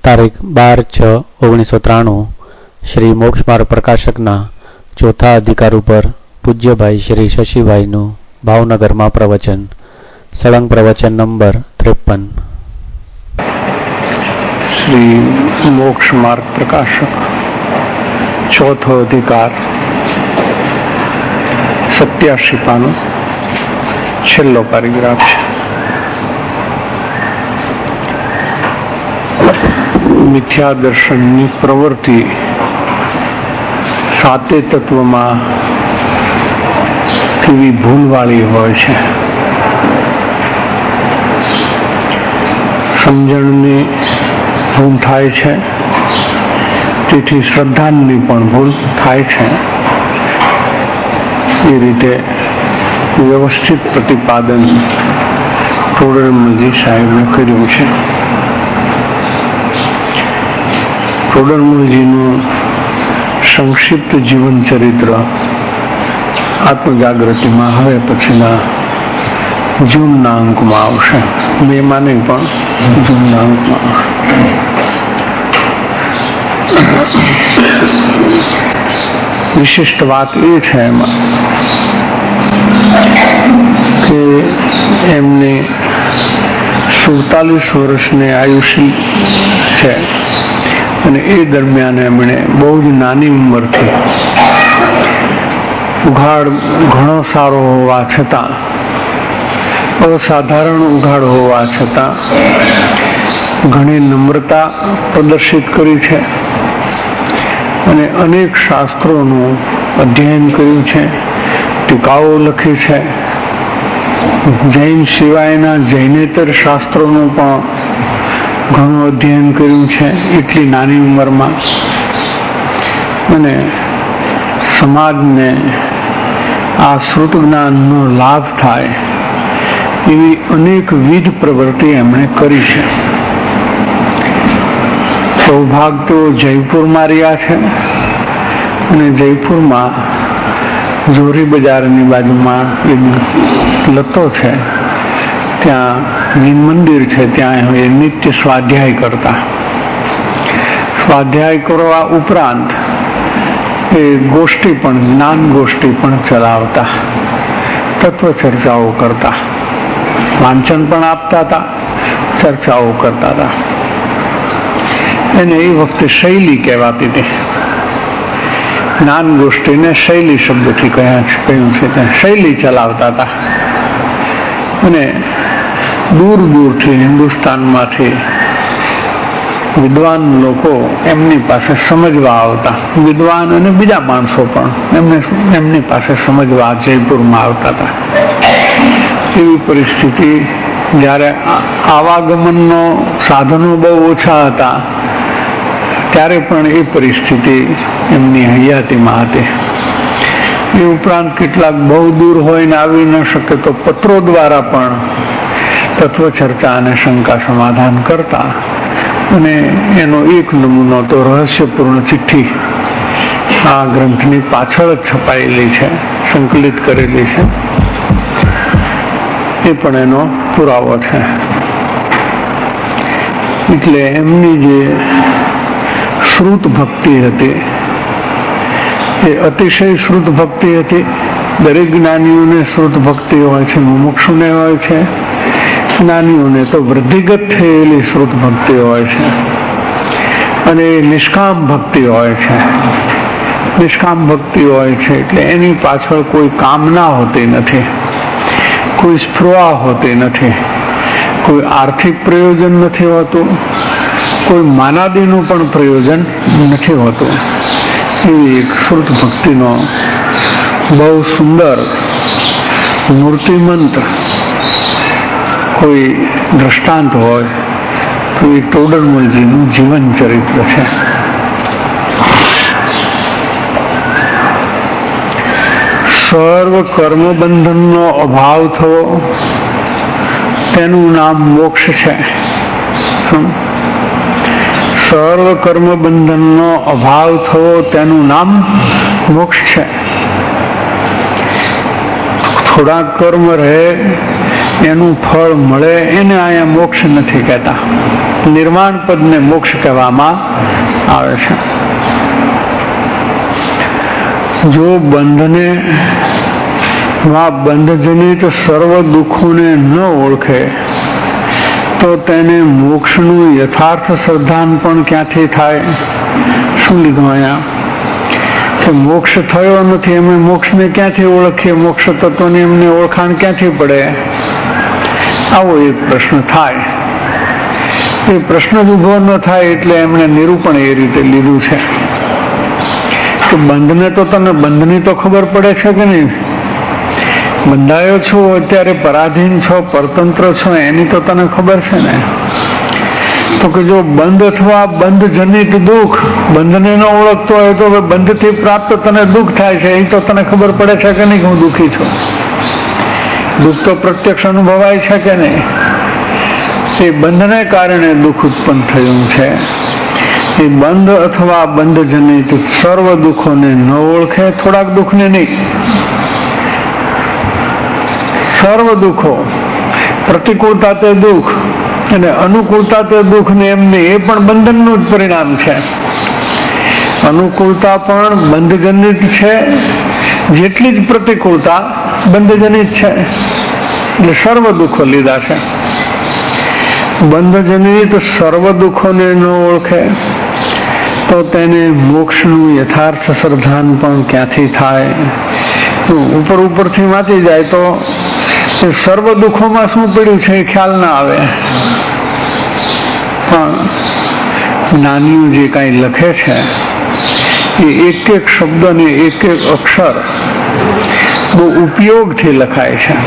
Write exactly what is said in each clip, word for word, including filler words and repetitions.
તારીખ બાર છ ઓગણીસો ત્રાણું શ્રી મોક્ષ માર્ગ પ્રકાશકના ચોથા અધિકાર ઉપર પૂજ્યભાઈ શ્રી શશીભાઈનું ભાવનગરમાં પ્રવચન. સળંગ પ્રવચન નંબર ત્રેપન. શ્રી મોક્ષ માર્ગ પ્રકાશક ચોથો અધિકાર સત્યાસી પાનો છેલ્લો પેરેગ્રાફ છે. મિથ્યા દર્શનની પ્રવૃત્તિ સાતે તત્વમાં કેવી ભૂલવાળી હોય છે. સમજણની ભૂલ થાય છે, તેથી શ્રદ્ધાની પણ ભૂલ થાય છે. એ રીતે વ્યવસ્થિત પ્રતિપાદન ટોડરમલજી સાહેબે કર્યું છે. ટોડરમલજીનું સંક્ષિપ્ત જીવન ચરિત્ર આત્મજાગૃતિમાં હવે પછીના જૂનના અંકમાં આવશે. મેમાં નહીં પણ જૂનના અંકમાં આવશે. વિશિષ્ટ વાત એ છે એમાં કે એમની સુડતાલીસ વર્ષની આયુષ્ય છે અને એ દરમિયાન એમણે બહુ જ નાની ઉંમરથી ઉઘાડ ઘણો સારો હોવા છતાં, અસાધારણ ઉઘાડ હોવા છતાં ઘણી નમ્રતા પ્રદર્શિત કરી છે અને અનેક શાસ્ત્રોનું અધ્યયન કર્યું છે, ટીકાઓ લખી છે. જૈન સિવાયના જૈનેતર શાસ્ત્રોનું પણ ઘણું અધ્યયન કર્યું છે એટલી નાની ઉંમરમાં. અને સમાજને આ શ્રુત જ્ઞાનનો લાભ થાય એવી અનેકવિધ પ્રવૃત્તિ એમણે કરી છે. સૌભાગ તો જયપુરમાં રહ્યા છે અને જયપુરમાં જોરી બજારની બાજુમાં એક લતો છે, ત્યાં જીન મંદિર છે, ત્યાં એ નિત્ય સ્વાધ્યાય કરતા. સ્વાધ્યાય કરવા ઉપરાંત એ ગોષ્ઠી પણ, જ્ઞાન ગોષ્ઠી પણ ચલાવતા, તત્વ ચર્ચાઓ કરતા, વાંચન પણ આપતા હતા, ચર્ચાઓ કરતા હતા. એને એ વખતે શૈલી કહેવાતી હતી. જ્ઞાન ગોષ્ઠીને શૈલી શબ્દથી કહ્યા છે કહ્યું છે ત્યાં શૈલી ચલાવતા હતા. અને દૂર દૂરથી હિન્દુસ્તાનમાંથી વિદ્વાન લોકો એમની પાસે સમજવા આવતા. વિદ્વાન અને બીજા માણસો પણ એમને એમની પાસે સમજવા જયપુરમાં આવતા હતા. એવી પરિસ્થિતિ જ્યારે આવાગમનનો સાધનો બહુ ઓછા હતા ત્યારે પણ એ પરિસ્થિતિ એમની હયાતીમાં હતી. એ ઉપરાંત કેટલાક બહુ દૂર હોઈને આવી ન શકે તો પત્રો દ્વારા પણ તત્વ ચર્ચા અને શંકા સમાધાન કરતા. અને એનો એક નમૂનો તો રહસ્યપૂર્ણ ચિઠ્ઠી આ ગ્રંથની પાછળ જ છપાયેલી છે, સંકલિત કરેલી છે. એ પણ એનો પુરાવો છે. એટલે એમની જે શ્રુત ભક્તિ હતી એ અતિશય શ્રુત ભક્તિ હતી. દરેક જ્ઞાનીઓને શ્રુત ભક્તિ હોય છે, મુમુક્ષુને હોય છે. જ્ઞાનીઓને તો વૃદ્ધિગત થયેલી શ્રુત ભક્તિ હોય છે અને નિષ્કામ ભક્તિ હોય છે. નિષ્કામ ભક્તિ હોય છે એટલે એની પાછળ કોઈ કામના હોતી નથી, કોઈ સ્પૃહા હોતી નથી, કોઈ આર્થિક પ્રયોજન નથી હોતું, કોઈ માનાદીનું પણ પ્રયોજન નથી હોતું. એવી એક શ્રુત ભક્તિનો બહુ સુંદર મૂર્તિમંત કોઈ દ્રષ્ટાંત હોય તો એ ટોડરમલજીનું જીવન ચરિત્ર છે. સર્વ કર્મ બંધનનો અભાવ થવો તેનું નામ મોક્ષ છે. સર્વ કર્મ બંધનનો અભાવ થવો તેનું નામ મોક્ષ છે. થોડા કર્મ રહે એનું ફળ મળે એને અહીંયા મોક્ષ નથી કહેતા. નિર્વાણ પદને મોક્ષ કહેવામાં આવે છે. જો બંધને બંધજનિત સર્વ દુઃખોને ન ઓળખે તો તેને મોક્ષનું યથાર્થ શ્રદ્ધાન પણ ક્યાંથી થાય? શું લીધું અહીંયા કે મોક્ષ થયો નથી, અમે મોક્ષને ક્યાંથી ઓળખીએ? મોક્ષ તત્વની એમને ઓળખાણ ક્યાંથી પડે? આવો એક પ્રશ્ન થાય. એ પ્રશ્ન જ ઉભો ન થાય એટલે એમણે નિરૂપણ એ રીતે લીધું છે કે બંધને તો તને બંધની તો ખબર પડે છે કે નહીં? બંધાયો છો અત્યારે, પરાધીન છો, પરતંત્ર છો, એની તો તને ખબર છે ને. તો કે જો બંધ અથવા બંધ જનિત દુઃખ, બંધને ન ઓળખતો હોય તો બંધથી પ્રાપ્ત તને દુઃખ થાય છે, એ તો તને ખબર પડે છે કે નહીં કે હું દુઃખી છું? દુઃખ તો પ્રત્યક્ષ અનુભવાય છે કે નહીં? એ બંધને કારણે દુઃખ ઉત્પન્ન થયું છે. એ બંધ અથવા બંધ જનિત સર્વ દુઃખોને ન ઓળખે, થોડાક દુઃખને નહીં, સર્વ દુઃખો, પ્રતિકૂળતા તે દુઃખ અને અનુકૂળતા તે દુઃખ ને એમને એ પણ બંધનનું જ પરિણામ છે. અનુકૂળતા પણ બંધજનિત છે, જેટલી જ પ્રતિકૂળતા બંધજનિત છે. એટલે સર્વ દુઃખો લીધા છે. બંધજનિત સર્વ દુઃખોને ન ઓળખે તો તેને મોક્ષનું યથાર્થ શ્રદ્ધાન પણ ક્યાંથી થાય? ઉપર ઉપરથી વાંચી જાય તો સર્વ દુઃખોમાં શું પડ્યું છે એ ખ્યાલ ના આવે. પણ જ્ઞાનીઓ જે કાંઈ લખે છે એ એક એક શબ્દ ને એક એક અક્ષર બહુ ઉપયોગથી લખાય છે.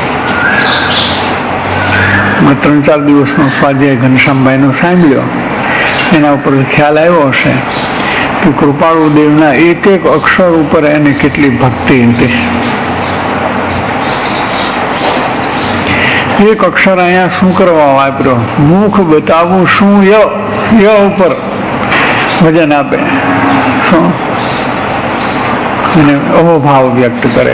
મેં ત્રણ ચાર દિવસનો સ્વાધ્યાય ઘનશ્યામભાઈનો સાંભળ્યો, એના ઉપર ખ્યાલ આવ્યો હશે કે કૃપાળુ દેવના એક એક અક્ષર ઉપર એને કેટલી ભક્તિ હતી. એક અક્ષર અહીંયા શું કરવા વાપર્યો? મુખ બતાવું શું? ય ય ઉપર વજન આપે, શું અને અહોભાવ વ્યક્ત કરે.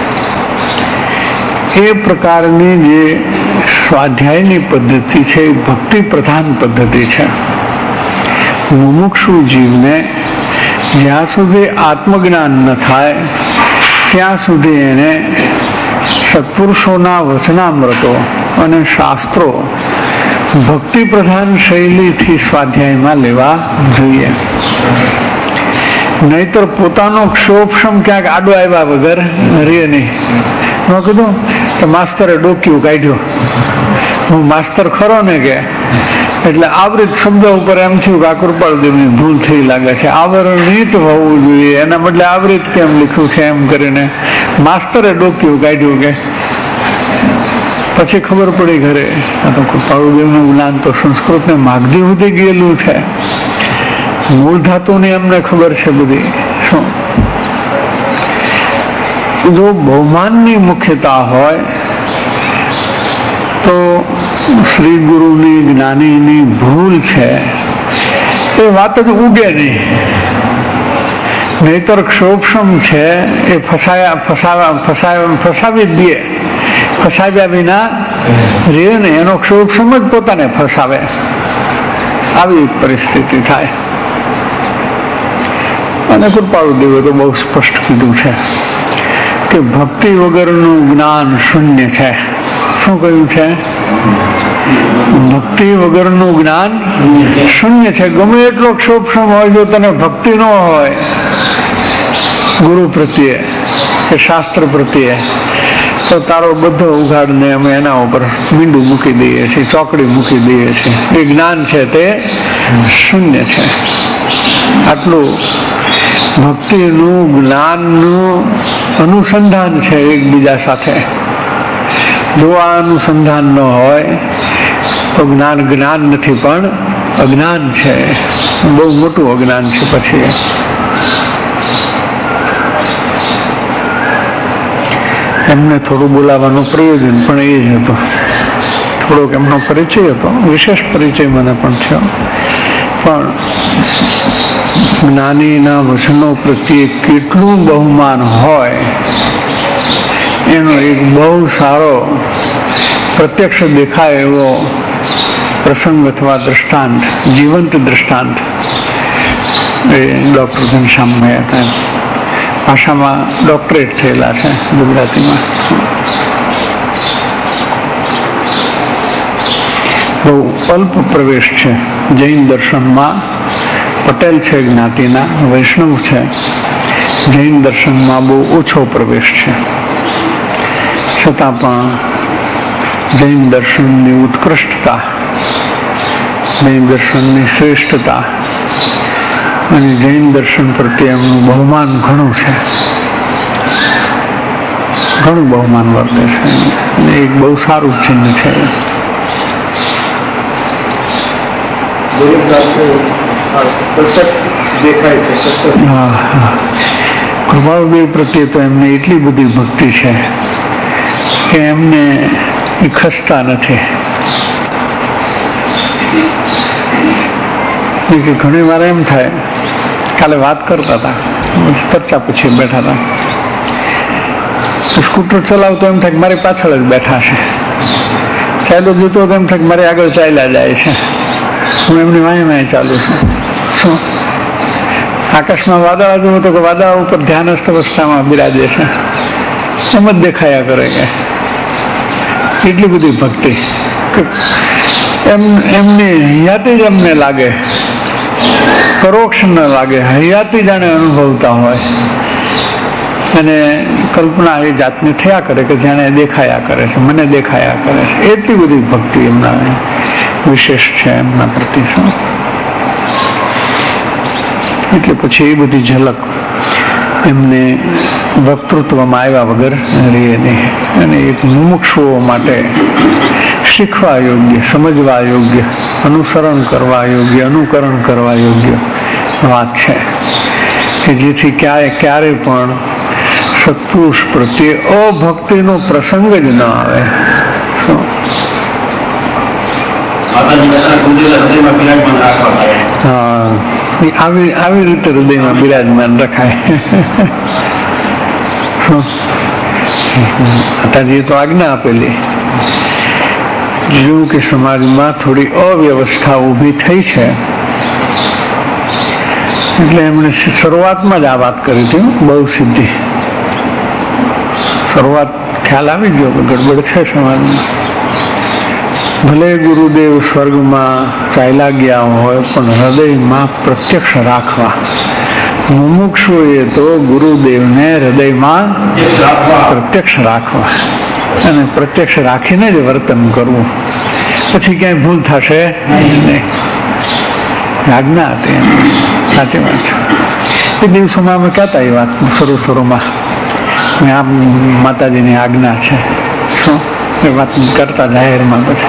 એ પ્રકારની જે સ્વાધ્યાયની પદ્ધતિ છે એ ભક્તિ પ્રધાન પદ્ધતિ છે. મુમુક્ષુ જીવને જ્યાં સુધી આત્મજ્ઞાન ન થાય ત્યાં સુધી એને સત્પુરુષોના વચનામૃતો અને શાસ્ત્રો ભક્તિ પ્રધાન શૈલીથી સ્વાધ્યાયમાં લેવા જોઈએ. નહીતર પોતાનો ક્ષોભક્ષમ ક્યાંક આડો આવ્યા વગર રે નહીં. મેં કીધું કે માસ્તરે ડોક્યું કાઢ્યો, હું માસ્તર ખરો ને કે એટલે આવૃત શબ્દ ઉપર એમ થયું કે આ કૃપાળુદેવની ભૂલ થઈ લાગે છે, આવરણિત હોવું જોઈએ, એના બદલે આવૃત કેમ લખ્યું છે? એમ કરીને માસ્તરે ડોક્યું કાઢ્યું. કે પછી ખબર પડી ઘરે આ તો કૃપાળુદેવનું જ્ઞાન તો સંસ્કૃતને માગધી સુધી ગયેલું છે, મૂળ ધાતુની અમને ખબર છે બધી. શું જો બહુમાનની મુખ્યતા હોય તો શ્રી ગુરુની જ્ઞાનીની ભૂલ છે એ વાત જ ઉગે નહીં. નહીતર ક્ષોભક્ષમ છે એ ફસાયા ફસાવા ફસાવા ફસાવી જ દે, ફસાવ્યા વિના રે ને એનો ક્ષોભક્ષમ જ પોતાને ફસાવે. આવી પરિસ્થિતિ થાય. અને કૃપાળુદેવે તો બહુ સ્પષ્ટ કીધું છે કે ભક્તિ વગરનું જ્ઞાન શૂન્ય છે. શું કહ્યું છે? ભક્તિ વગરનું જ્ઞાન શૂન્ય છે. ગમે એટલો ક્ષોભક્ષમ હોય, જો તને ભક્તિ ન હોય ગુરુ પ્રત્યે કે શાસ્ત્ર પ્રત્યે, તો તારો બધો ઉઘાડને અમે એના ઉપર મીંડું મૂકી દઈએ છીએ, ચોકડી મૂકી દઈએ છીએ. એ જ્ઞાન છે તે શૂન્ય છે. આટલું ભક્તિનું જ્ઞાનનું અનુસંધાન છે એકબીજા સાથે. જો આ અનુસંધાન ન હોય તો જ્ઞાન જ્ઞાન નથી પણ અજ્ઞાન છે, બહુ મોટું અજ્ઞાન છે. પછી એમને થોડું બોલાવવાનું પ્રયોજન પણ એ જ હતું. થોડોક એમનો પરિચય હતો, વિશેષ પરિચય મને પણ થયો. પણ જ્ઞાનીના વચનો પ્રત્યે કેટલું બહુમાન હોય એનો એક બહુ સારો પ્રત્યક્ષ દેખાય એવો પ્રસંગ અથવા દ્રષ્ટાંત, જીવંત દ્રષ્ટાંત એ ડોક્ટર ઘનશ્યામ હતા. ભાષામાં ડોક્ટરેટ થયેલા છે ગુજરાતીમાં. બહુ અલ્પ પ્રવેશ છે જૈન દર્શનમાં. પટેલ છે જ્ઞાતિના, વૈષ્ણવ છે. જૈન દર્શનમાં બહુ ઓછો પ્રવેશ છે. છતાં પણ જૈન દર્શનની ઉત્કૃષ્ટતા, જૈન દર્શનની શ્રેષ્ઠતા અને જૈન દર્શન પ્રત્યે એમનું બહુમાન ઘણું છે, ઘણું બહુમાન વર્તે છે. એક બહુ સારું ચિહ્ન છે. હા હા કૃપાળુદેવ પ્રત્યે તો એમને એટલી બધી ભક્તિ છે કે એમને એ ખસતા નથી. કે ઘણી વાર એમ થાય, કાલે વાત કરતા હતા, ચર્ચા પછી બેઠા હતા, સ્કૂટર ચલાવતો એમ થાય કે મારી પાછળ જ બેઠા છે, ચાલ્યો જતો એમ થાય કે મારી આગળ ચાલ્યા જાય છે, હું એમની વાંહે વાંહે ચાલુ છું. શું આકાશમાં વાદળા જુઓ તો કે વાદળા ઉપર ધ્યાનસ્થ અવસ્થામાં બિરાજે છે, એમ જ દેખાયા કરે કે એટલી બધી ભક્તિ એમ એમની હયાતી જ એમને લાગે, પરોક્ષ ન લાગે, હયાતી જાણે અનુભવતા હોય. અને કલ્પના એ જાતની થયા કરે કે જાણે દેખાયા કરે છે, મને દેખાયા કરે છે. એટલી બધી ભક્તિ એમના વિશેષ છે એમના પ્રતિ. શું એટલે પછી એ બધી ઝલક એમને વક્તૃત્વમાં આવ્યા વગર રહે નહીં. અને એક મુમુક્ષુઓ માટે શીખવા યોગ્ય, સમજવા યોગ્ય, અનુસરણ કરવા યોગ્ય, અનુકરણ કરવા યોગ્ય વાત છે કે જેથી ક્યાંય ક્યારે પણ સત્પુરુષ પ્રત્યે અભક્તિનો પ્રસંગ જ ન આવે. શું હા આવી આવી રીતે હૃદયમાં બિરાજમાન રખાય. શું માતાજીએ તો આજ્ઞા આપેલી, જેવું કે સમાજમાં થોડી અવ્યવસ્થા ઊભી થઈ છે એટલે એમણે શરૂઆતમાં જ આ વાત કરી હતી. બહુ સિદ્ધિ શરૂઆત ખ્યાલ આવી ગયો કે ગડબડ છે સમાજમાં. ભલે ગુરુદેવ સ્વર્ગમાં ચાલ્યા ગયા હોય પણ હૃદયમાં પ્રત્યક્ષ રાખવા. મુમુક્ષુએ તો ગુરુદેવને હૃદયમાં પ્રત્યક્ષ રાખવા અને પ્રત્યક્ષ રાખીને જ વર્તન કરવું. પછી ક્યાંય ભૂલ થશે નહીં. આજ્ઞા હતી, સાચી વાત છે. એ દિવસોમાં અમે કહેતા એ વાત શરૂ શરૂમાં આ માતાજીની આજ્ઞા છે. શું એ વાત કરતા જાહેરમાં પછી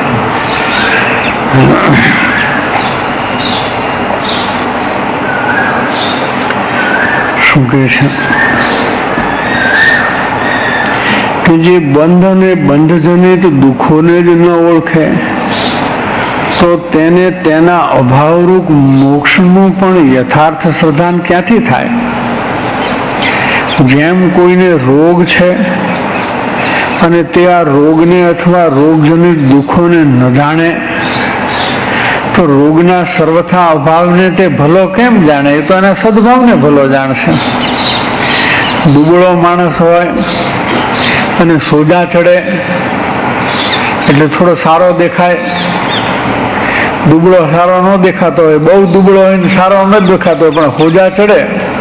શું કહે છે કે જે બંધ અને બંધજનિત દુઃખોને જ ન ઓળખે તો તેને તેના અભાવરૂપ મોક્ષનું પણ યથાર્થ શ્રદ્ધાન ક્યાંથી થાય? જેમ કોઈને રોગ છે અને તે આ રોગને અથવા રોગજનિત દુઃખોને ન જાણે તો રોગના સર્વથા અભાવને તે ભલો કેમ જાણે? એ તો એના સદભાવને ભલો જાણશે. દુબળો માણસ હોય અને સોજા ચડે એટલે થોડો સારો દેખાય. દુબળો સારો ન દેખાતો હોય, બહુ દુબળો હોય ને સારો ન દેખાતો હોય, પણ સોજા ચડે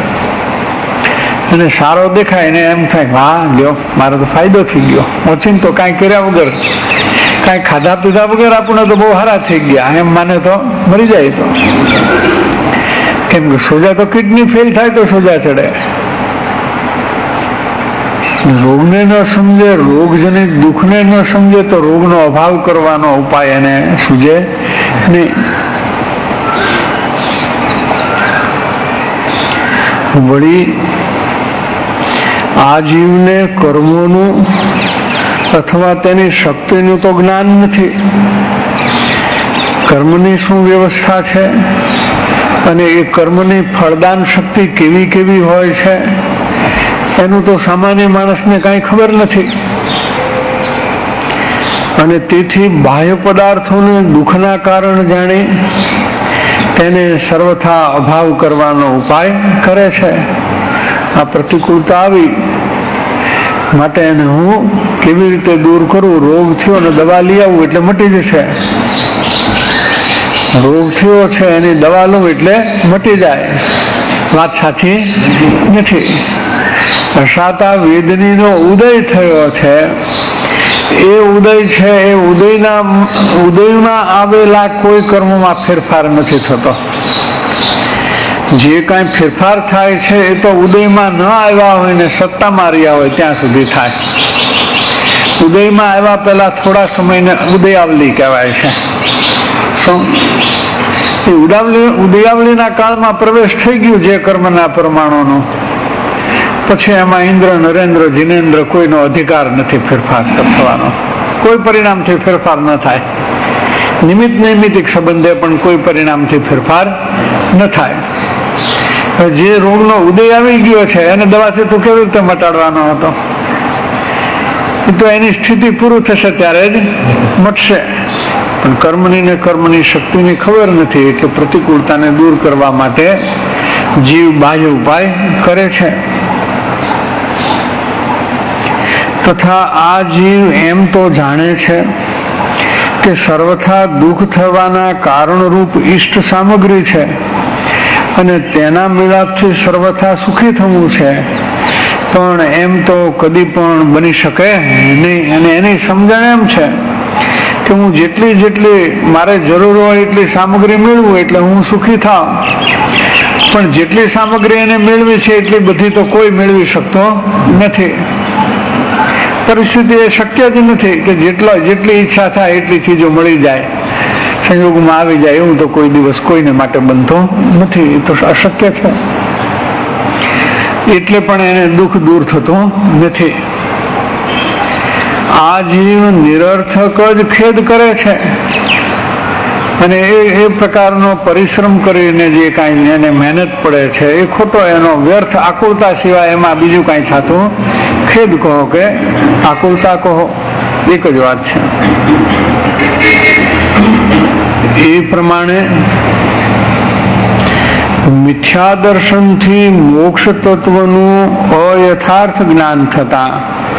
અને સારો દેખાય ને એમ થાય હા લ્યો મારો તો ફાયદો થઈ ગયો. ઓછીને તો કાંઈ કર્યા વગર, કાંઈ ખાધા પીધા વગર આપણે તો બહુ સારા થઈ ગયા એમ માને તો મરી જાય. તો કેમ કે સોજા તો કિડની ફેલ થાય તો સોજા ચડે. રોગને ન સમજે, રોગજનિત દુઃખને ન સમજે તો રોગનો અભાવ કરવાનો ઉપાય એને સૂજે નહીં. વળી આ જીવને કર્મોનું અથવા તેની શક્તિનું તો જ્ઞાન નથી. કર્મની શું વ્યવસ્થા છે અને એ કર્મની ફળદાન શક્તિ કેવી કેવી હોય છે એનું તો સામાન્ય માણસને કાંઈ ખબર નથી. અને તેથી બાહ્ય પદાર્થોને દુઃખના કારણ જાણી તેને સર્વથા અભાવ કરવાનો ઉપાય કરે છે. આ પ્રતિકૂળતા આવી માટે એને હું કેવી રીતે દૂર કરું? રોગ થયો અને દવા લઈ આવું એટલે મટી જશે. રોગ થયો છે એની દવા લઉં એટલે મટી જાય. વાત સાચી નથી. રસાતા વેદનીનો ઉદય થયો છે. એ ઉદય છે એ ઉદયના ઉદયમાં આવેલા કોઈ કર્મમાં ફેરફાર નથી થતો. જે કાંઈ ફેરફાર થાય છે એ તો ઉદયમાં ન આવ્યા હોય ને સત્તામાં રહ્યા હોય ત્યાં સુધી થાય. ઉદયમાં આવ્યા પહેલા થોડા સમયને ઉદયાવલી કહેવાય છે. શું એ ઉદાવલી ઉદયાવલીના કાળમાં પ્રવેશ થઈ ગયું જે કર્મના પરમાણુનો, પછી એમાં ઇન્દ્ર નરેન્દ્ર જીનેન્દ્ર કોઈનો અધિકાર નથી ફેરફાર થવાનો. કોઈ પરિણામથી ફેરફાર ન થાય. નિમિત્ત નૈમિતિક સંબંધે પણ કોઈ પરિણામથી ફેરફાર ન થાય. જે રોગનો ઉદય આવી ગયો છે એને દવાથી તો કેવી રીતે મટાડવાનો હતો? એ તો એની સ્થિતિ પૂરું થશે ત્યારે જ મટશે. પણ કર્મની ને કર્મની શક્તિની ખબર નથી એટલે પ્રતિકૂળતાને દૂર કરવા માટે જીવ બાહ્ય ઉપાય કરે છે. તથા આ જીવ એમ તો જાણે છે કે સર્વથા દુઃખ થવાના કારણરૂપ ઈષ્ટ સામગ્રી છે અને તેના મિલાપથી સર્વથા સુખી થવું છે, પણ એમ તો કદી પણ બની શકે નહીં. અને એની સમજણ એમ છે કે હું જેટલી જેટલી મારે જરૂર હોય એટલી સામગ્રી મેળવું એટલે હું સુખી થાવ. પણ જેટલી સામગ્રી એને મેળવી છે એટલી બધી તો કોઈ મેળવી શકતો નથી. પરિસ્થિતિ એ શક્ય જ નથી કે જેટલા જેટલી ઈચ્છા થાય એટલી ચીજો મળી જાય, સંયોગમાં આવી જાય. એવું તો કોઈ દિવસ કોઈને માટે બનતો નથી. એ તો અશક્ય છે. એટલે પણ એને દુઃખ દૂર થતું નથી. આ જીવ નિરર્થક જ ખેદ કરે છે અને એ એ પ્રકારનો પરિશ્રમ કરીને જે કાંઈ એને મહેનત પડે છે એ ખોટો, એનો વ્યર્થ આકુળતા સિવાય એમાં બીજું કાંઈ થતું. ખેદ કહો કે આકુળતા કહો એક જ વાત છે. એ પ્રમાણે મિથ્યા દર્શનથી મોક્ષ તત્વનું અયથાર્થ જ્ઞાન થતા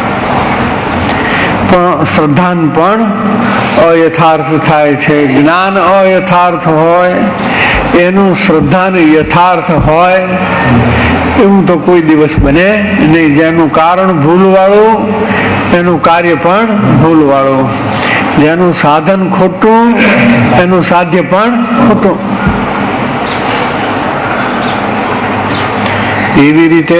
પણ શ્રદ્ધાન પણ અયથાર્થ થાય છે. જ્ઞાન અયથાર્થ હોય એનું શ્રદ્ધાન યથાર્થ હોય એવું તો કોઈ દિવસ બને નહીં. જેનું કારણ ભૂલવાળું એનું કાર્ય પણ ભૂલવાળું, જેનું સાધન ખોટું એનું સાધ્ય પણ ખોટું. એવી રીતે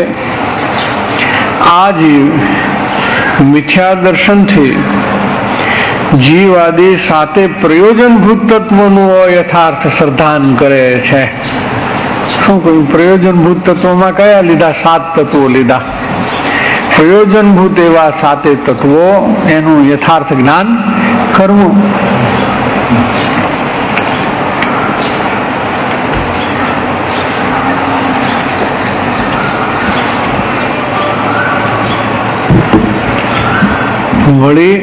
આ જીવ મિથ્યા દર્શનથી જીવ આદિ સાતે પ્રયોજનભૂત તત્વનું અયથાર્થ શ્રદ્ધાન કરે છે. શું કહ્યું? પ્રયોજનભૂત તત્વોમાં કયા લીધા? સાત તત્વો લીધા. પ્રયોજનભૂત એવા સાતે તત્વો એનું યથાર્થ જ્ઞાન કરવું. વળી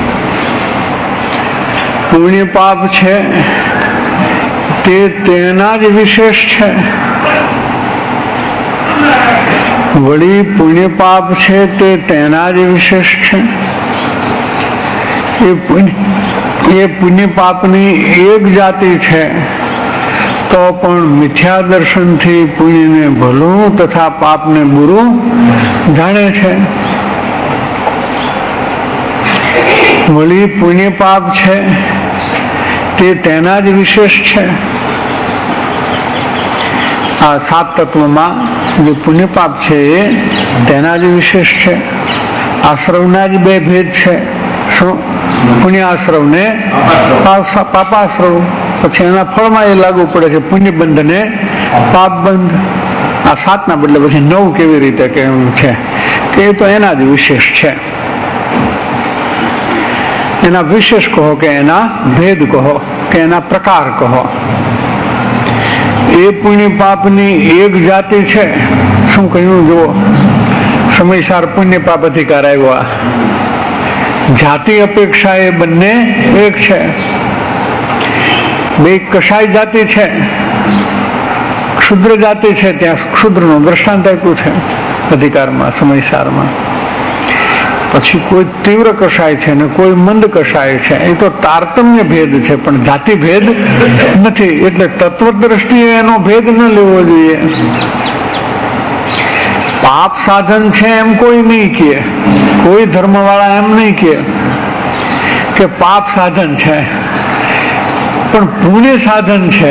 પુણ્ય પાપ છે તે તેના જ વિશેષ છે. વળી પુણ્ય પાપ છે તે તેના જ વિશેષ છે. એ પુણ્ય એ પુણ્ય પાપની એક જાતિ છે તો પણ મિથ્યા દર્શનથી પુણ્યને ભલું તથા પાપને બુરું જાણે છે. વળી પુણ્ય પાપ છે તે તેના જ વિશેષ છે. આ સાત તત્વમાં જે પુણ્ય પાપ છે એ તેના જ વિશેષ છે. આશ્રવના જ બે ભેદ છે. શું? પુણ્યાશ્રવ ને પાપાશ્રવ. પછી એના ફળમાં એ લાગુ પડે છે પુણ્ય બંધ ને પાપ બંધ. આ સાત ના બદલે પછી નવ કેવી રીતે કેવું છે કે એ તો એના જ વિશેષ છે. એના વિશેષ કહો કે એના ભેદ કહો કે એના પ્રકાર કહો. એ પુણ્ય પાપની એક જાતિ છે. શું કહ્યું? જુઓ, સમયસાર પુણ્ય પાપ અધિકાર આવ્યો. જાતિ અપેક્ષા એ બંને એક છે. બે કશાય જાતિ છે, ક્ષુદ્ર જાતિ છે, ત્યાં ક્ષુદ્રનું દ્રષ્ટાંત આપ્યું છે અધિકારમાં, સમયસારમાં. પછી કોઈ તીવ્ર કશાય છે ને કોઈ મંદ કશાય છે. એ તો તારતમ્ય ભેદ છે, પણ જાતિ ભેદ નથી. એટલે તત્વ દ્રષ્ટિએ એનો ભેદ ન લેવો જોઈએ. પાપ સાધન છે એમ કોઈ નહીં કહે, કોઈ ધર્મ વાળા એમ નહીં કહે કે પાપ સાધન છે, પણ પુણ્ય સાધન છે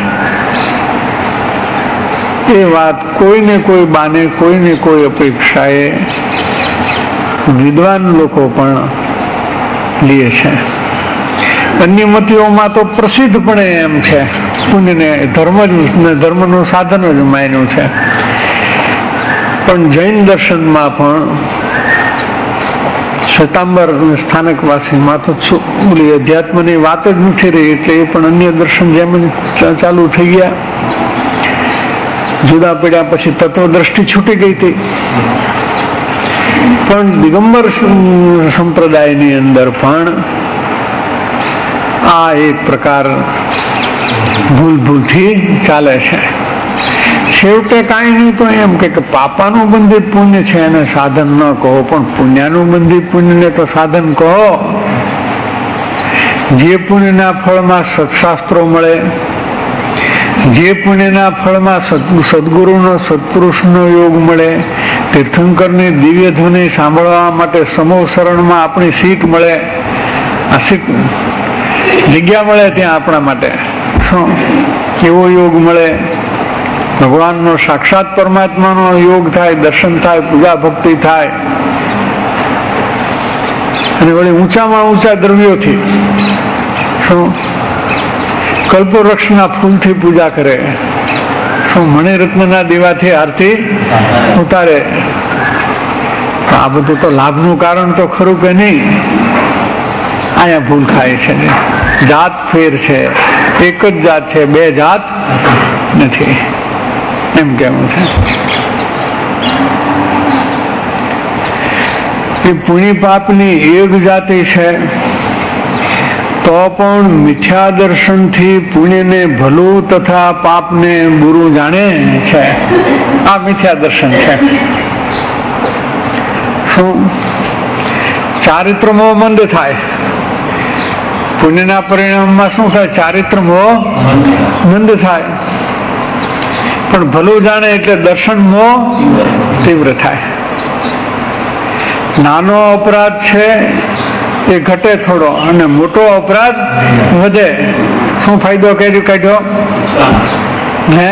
એ વાત કોઈને કોઈ બાને, કોઈને કોઈ અપેક્ષાએ વિદ્વાન લોકો પણ લે છે. અન્ય મતીઓમાં તો પ્રસિદ્ધપણે એમ છે પુણ્યને ધર્મ જ ધર્મનું સાધન જ માન્યું છે. પણ જૈન દર્શનમાં પણ શ્વેતાંબર સ્થાનકવાસીમાં તો ઓલી અધ્યાત્મની વાત જ નથી રહી, એટલે એ પણ અન્ય દર્શન જેમ ચાલુ થઈ ગયા. જુદા પડ્યા પછી તત્વદ્રષ્ટિ છૂટી ગઈ હતી. પણ દિગંબર સંપ્રદાયની અંદર પણ આ એક પ્રકાર ભૂલ ભૂલથી ચાલે છે. છેવટે કાંઈ નહીં તો એમ કે પાપાનું બંધિત પુણ્ય છે એને સાધન ન કહો, પણ પુણ્યનું બંધિત પુણ્યને તો સાધન કહો. જે પુણ્યના ફળમાં સત્શાસ્ત્રો મળે, જે પુણ્યના ફળમાં સદગુરુનો સત્પુરુષનો યોગ મળે, તીર્થંકરની દિવ્ય ધ્વનિ સાંભળવા માટે સમૂહ શરણમાં આપણી સીટ મળે, આ સીટ જગ્યા મળે ત્યાં આપણા માટે શું એવો યોગ મળે, ભગવાનનો સાક્ષાત પરમાત્માનો યોગ થાય, દર્શન થાય, પૂજા ભક્તિ થાય, અને વળી ઊંચામાં ઊંચા દ્રવ્યોથી શું કલ્પવૃક્ષના ફૂલથી પૂજા કરે, શું મણિરત્નના દીવાથી આરતી ઉતારે. આ બધું તો લાભનું કારણ તો ખરું કે નહીં? અહીંયા ભૂલ ખાય છે. જાત ફેર છે, એક જ જાત છે, બે જાત નથી એમ કેવું છે. એ પુણ્ય પાપની એક જાતિ છે, તો પણ મિથ્યા દર્શનથી પુણ્યને ભલું તથા પાપને બુરું જાણે છે. આ મિથ્યા દર્શન છે. શું ચારિત્ર મોહ મંદ થાય? પુણ્યના પરિણામમાં શું થાય? ચારિત્ર મોહ મંદ થાય. પણ ભલું જાણે એટલે દર્શન મોહ તીવ્ર થાય. નાનો અપરાધ છે એ ઘટે થોડો, અને મોટો અપરાધ વધે. શું ફાયદો કર્યો કાઢ્યો? હે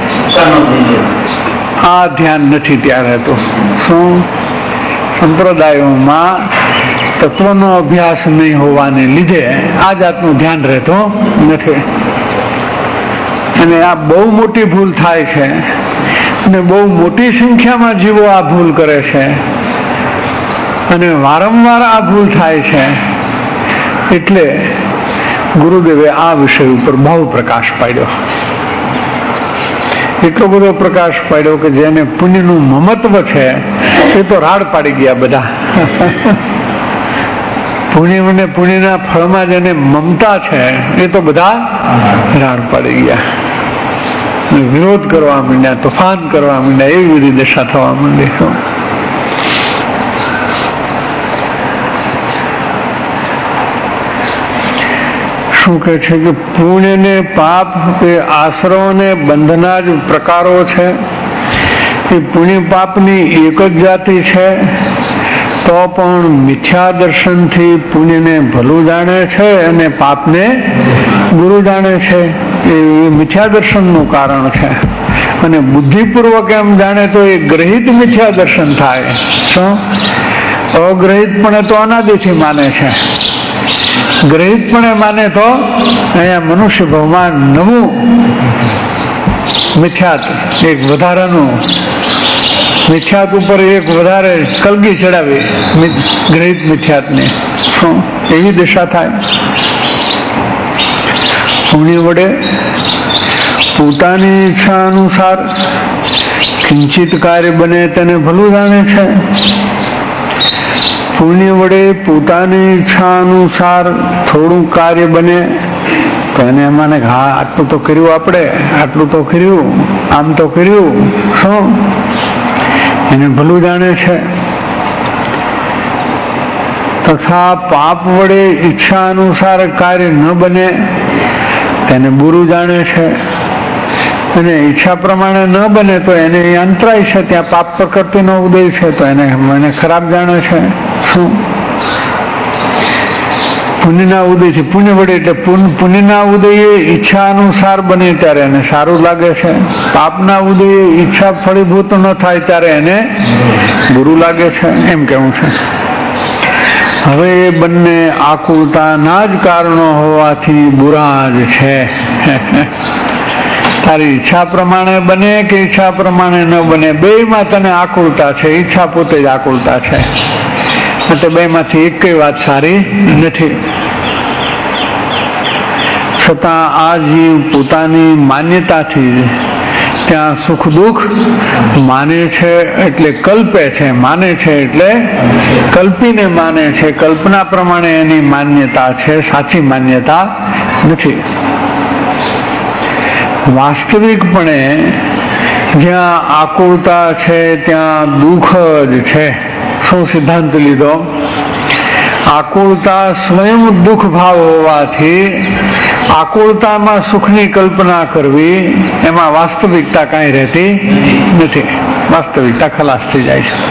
આ ધ્યાન નથી ત્યારે તો. શું સંપ્રદાયોમાં તત્વનો અભ્યાસ નહીં હોવાને લીધે આ જાતનું ધ્યાન રહેતું નથી, અને આ બહુ મોટી ભૂલ થાય છે. અને બહુ મોટી સંખ્યામાં જીવો આ ભૂલ કરે છે, અને વારંવાર આ ભૂલ થાય છે. એટલે ગુરુદેવે આ વિષય ઉપર બહુ પ્રકાશ પાડ્યો. એટલો બધો પ્રકાશ પાડ્યો કે જેને પુણ્યનું મમત્વ છે એ તો રાડ પાડી ગયા બધા. પુણ્ય અને પુણ્યના ફળમાં જેને મમતા છે એ તો બધા રાડ પાડી ગયા, વિરોધ કરવા માંડ્યા, તોફાન કરવા માંડ્યા, એવી બધી દશા થવા માંડી. શું કહે છે કે પુણ્ય ને પાપ એ આશ્રવ ને બંધના જ પ્રકારો છે. એ પુણ્ય પાપની એક જ જાતિ છે, તો પણ મિથ્યા દર્શનથી પુણ્યને ભલું જાણે છે અને પાપને ગુરુ જાણે છે. એ મિથ્યા દર્શનનું કારણ છે. અને બુદ્ધિપૂર્વક એમ જાણે તો એ ગ્રહિત મિથ્યા દર્શન થાય. શું અગ્રહિતપણે તો અનાદિથી માને છે, ગ્રહિતપણે માને તો અહીંયા મનુષ્ય ભાવમાં નવું મિથ્યાત, એક વધારાનું મિથ્યાત ઉપર એક વધારે કલગી ચડાવી ગ્રહિત મિથ્યાતને. શું એવી દિશા થાય? પુણ્ય વડે પોતાની ઈચ્છા અનુસાર કિંચિત કાર્ય બને તેને ભલું જાણે છે. પુણ્ય વડે પોતાની ઈચ્છા અનુસાર થોડું કાર્ય બને તો એને માને હા આટલું તો કર્યું, આપણે આટલું તો કર્યું, આમ તો કર્યું, શું એને ભલું જાણે છે. તથા પાપ વડે ઈચ્છા અનુસાર કાર્ય ન બને તેને બુરું જાણે છે, અને ઈચ્છા પ્રમાણે ન બને તો એને અંતરાય છે, ત્યાં પાપ પ્રકૃતિનો ઉદય છે તો એને મને ખરાબ જાણે છે. શું પુણ્યના ઉદયથી, પુણ્ય વડે એટલે પુણ્યના ઉદયે ઈચ્છા અનુસાર બને ત્યારે એને સારું લાગે છે, પાપના ઉદયે ઈચ્છા ફળીભૂત ન થાય ત્યારે એને બુરું લાગે છે, એમ કેવું છે. હવે એ બંને આકુળતાના જ કારણો હોવાથી બુરા જ છે. તારી ઈચ્છા પ્રમાણે બને કે ઈચ્છા પ્રમાણે ન બને, બેયમાં તને આકુળતા છે, ઈચ્છા પોતે જ આકુળતા છે, એટલે બેયમાંથી એકેય વાત સારી નથી. છતાં આ જીવ પોતાની માન્યતાથી ત્યાં સુખ દુઃખ માને છે એટલે કલ્પે છે, માને છે એટલે કલ્પીને માને છે, કલ્પના પ્રમાણે એની માન્યતા છે, સાચી માન્યતા નથી. વાસ્તવિકપણે જ્યાં આકુળતા છે ત્યાં દુઃખ જ છે. શું સિદ્ધાંત લીધો? આકુળતા સ્વયં દુઃખ ભાવ હોવાથી આકુળતામાં સુખની કલ્પના કરવી એમાં વાસ્તવિકતા કાંઈ રહેતી નથી, વાસ્તવિકતા ખલાસ થઈ જાય છે.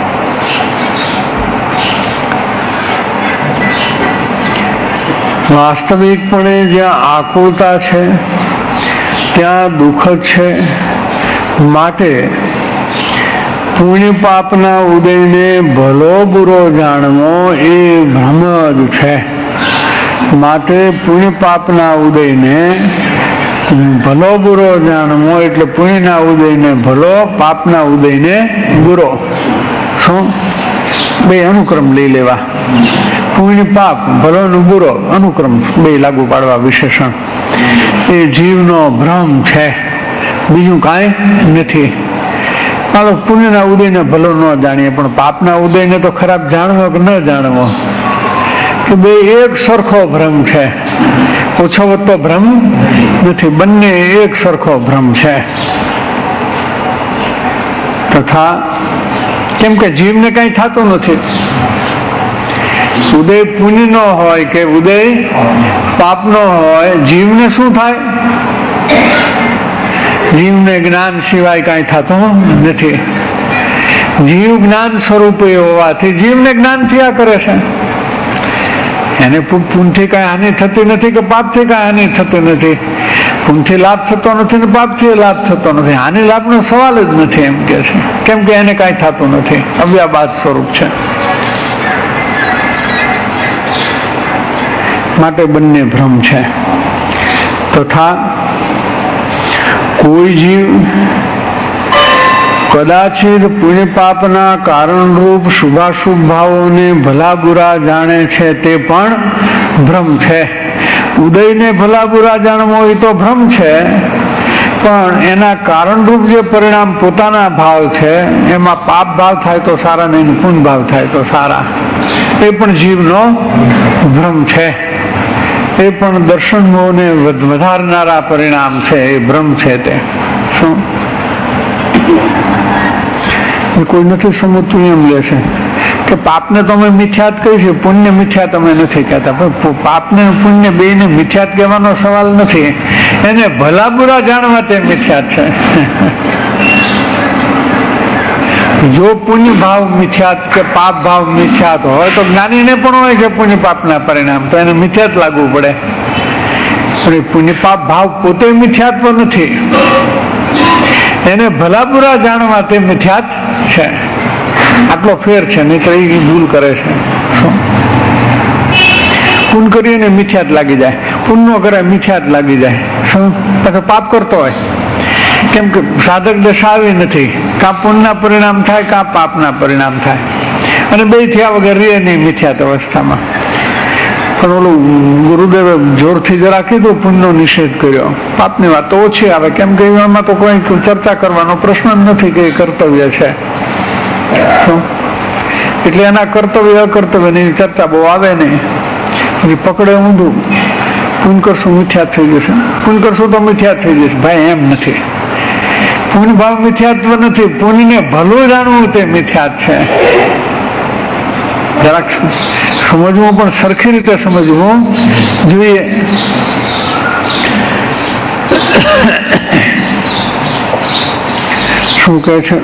વાસ્તવિકપણે જ્યાં આકુળતા છે ત્યાં દુઃખ જ છે. માટે પુણ્ય પાપના ઉદયને ભલો બુરો જાણવો એ ભ્રમ જ છે. માટે પુણ્ય પાપના ઉદયને ભલો બુરો જાણવો એટલે પુણ્યના ઉદયને ભલો, પાપના ઉદયને બુરો. શું બે અનુક્રમ લઈ લેવા, પુણ્ય પાપ, ભલો નો બુરો અનુક્રમ બે લાગુ પાડવા વિશેષણ. એ જીવનો ભ્રમ છે, બીજું કાંઈ નથી. ચાલો પુણ્યના ઉદયને ભલો ન જાણીએ પણ પાપના ઉદયને તો ખરાબ જાણવો કે ન જાણવો કે બે એક સરખો ભ્રમ છે, ઓછો વધતો ભ્રમ નથી, બંને એક સરખો ભ્રમ છે. તથા કેમ કે જીવને કઈ થતું નથી, ઉદય પુણ્ય નો હોય કે ઉદય પાપ નો હોય, જીવને શું થાય? જીવને જ્ઞાન સિવાય કઈ થતું નથી. જીવ જ્ઞાન સ્વરૂપે હોવાથી જીવને જ્ઞાન થયા કરે છે. એને પુણ્યથી કઈ હાનિ થતી નથી કે પાપથી કઈ હાનિ થતી નથી. પુણ્યથી લાભ થતો નથી ને પાપથી લાભ થતો નથી. હાનિ લાભનો સવાલ જ નથી એમ કે છે, કેમ કે એને કઈ થતું નથી, અવ્યાબાદ સ્વરૂપ છે. માટે બંને ભ્રમ છે. તથા કોઈ જીવ કદાચિત પુણ્ય પાપના કારણરૂપ શુભાશુભ ભાવોને ભલા બુરા જાણે છે તે પણ ભ્રમ છે. ઉદયને ભલા બુરા જાણવો એ તો ભ્રમ છે, પણ એના કારણરૂપ જે પરિણામ પોતાના ભાવ છે એમાં પાપ ભાવ થાય તો સારા, નહીં પુણ્ય ભાવ થાય તો સારા, એ પણ જીવનો ભ્રમ છે. એ પણ દર્શન મોહને વધારનારા પરિણામ છે, એ ભ્રમ છે. તે શું કોઈ નથી સમજતું એમ લે છે કે પાપને તો અમે મિથ્યાત કહી છે, પુણ્ય મિથ્યાત અમે નથી કહેતા. પણ પાપને પુણ્ય બે ને મિથ્યાત કહેવાનો સવાલ નથી, એને ભલા બુરા જાણવા તે મિથ્યાત છે. જો પુણ્ય ભાવ મિથ્યાત કે પાપ ભાવ મિથ્યાત હોય તો જ્ઞાનીને પણ હોય છે પુણ્ય પાપના પરિણામ, તો એને મિથ્યાત લાગવું પડે. પણ પુણ્ય પાપ ભાવ પોતે મિથ્યાત્વ નથી, એને ભલા બુરા જાણવા તે મિથ્યાત છે. આટલો ફેર છે, નહીં તો એ ભૂલ કરે છે. શું પુણ્ય કરીને મિથ્યાત લાગી જાય, પુણ્ય કરે મિથ્યાત લાગી જાય. શું પછી પાપ કરતો હોય, કેમ કે સાધક દશા આવી નથી, કાં પુણ્યના પરિણામ થાય કાં પાપના પરિણામ થાય, અને બે થયા વગર રે નહીં મિથ્યાત અવસ્થામાં. પણ ઓલું ગુરુદેવે જોરથી જરા કીધું, પુણ્યનો નિષેધ કર્યો, પાપની વાત તો ઓછી આવે, કેમ કે એમાં તો કોઈ ચર્ચા કરવાનો પ્રશ્ન જ નથી કે કર્તવ્ય છે. એટલે એના કર્તવ્ય અકર્તવ્યની ચર્ચા બહુ આવે નહીં. પછી પકડે ઊંધું, પૂન કરશું મિથ્યા થઈ જશે, પૂન કરશું તો મિથ્યા થઈ જશે. ભાઈ એમ નથી, પૂન ભાવ મિથ્યાત્વ નથી, પૂનને ભલું જાણવું તે મિથ્યાત છે. જરાક સમજવું, પણ સરખી રીતે સમજવું જોઈએ. શું કહે છે?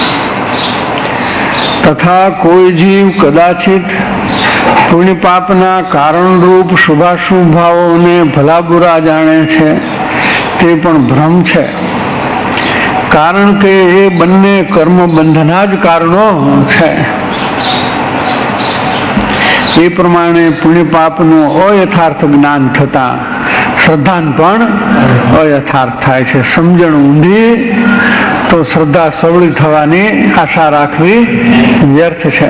તથા કોઈ જીવ કદાચિત પુણ્ય પાપના કારણરૂપ શુભાશુભ ભાવોને ભલા બુરા જાણે છે તે પણ ભ્રમ છે. કારણ કે એ બંને કર્મ બંધના જ કારણો છે. એ પ્રમાણે પુણ્ય પાપનું અયથાર્થ જ્ઞાન થતા શ્રદ્ધાન પણ અયથાર્થ થાય છે. સમજણ ઊંધી તો શ્રદ્ધા સવળી થવાની આશા રાખવી વ્યર્થ છે.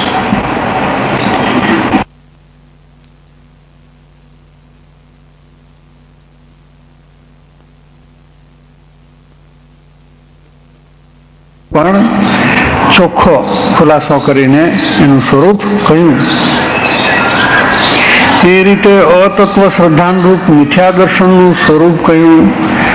પણ ચોખ્ખો ખુલાસો કરીને એનું સ્વરૂપ કહ્યું. એ રીતે અતત્વ શ્રદ્ધાનુરૂપ મિથ્યા દર્શનનું સ્વરૂપ કહ્યું.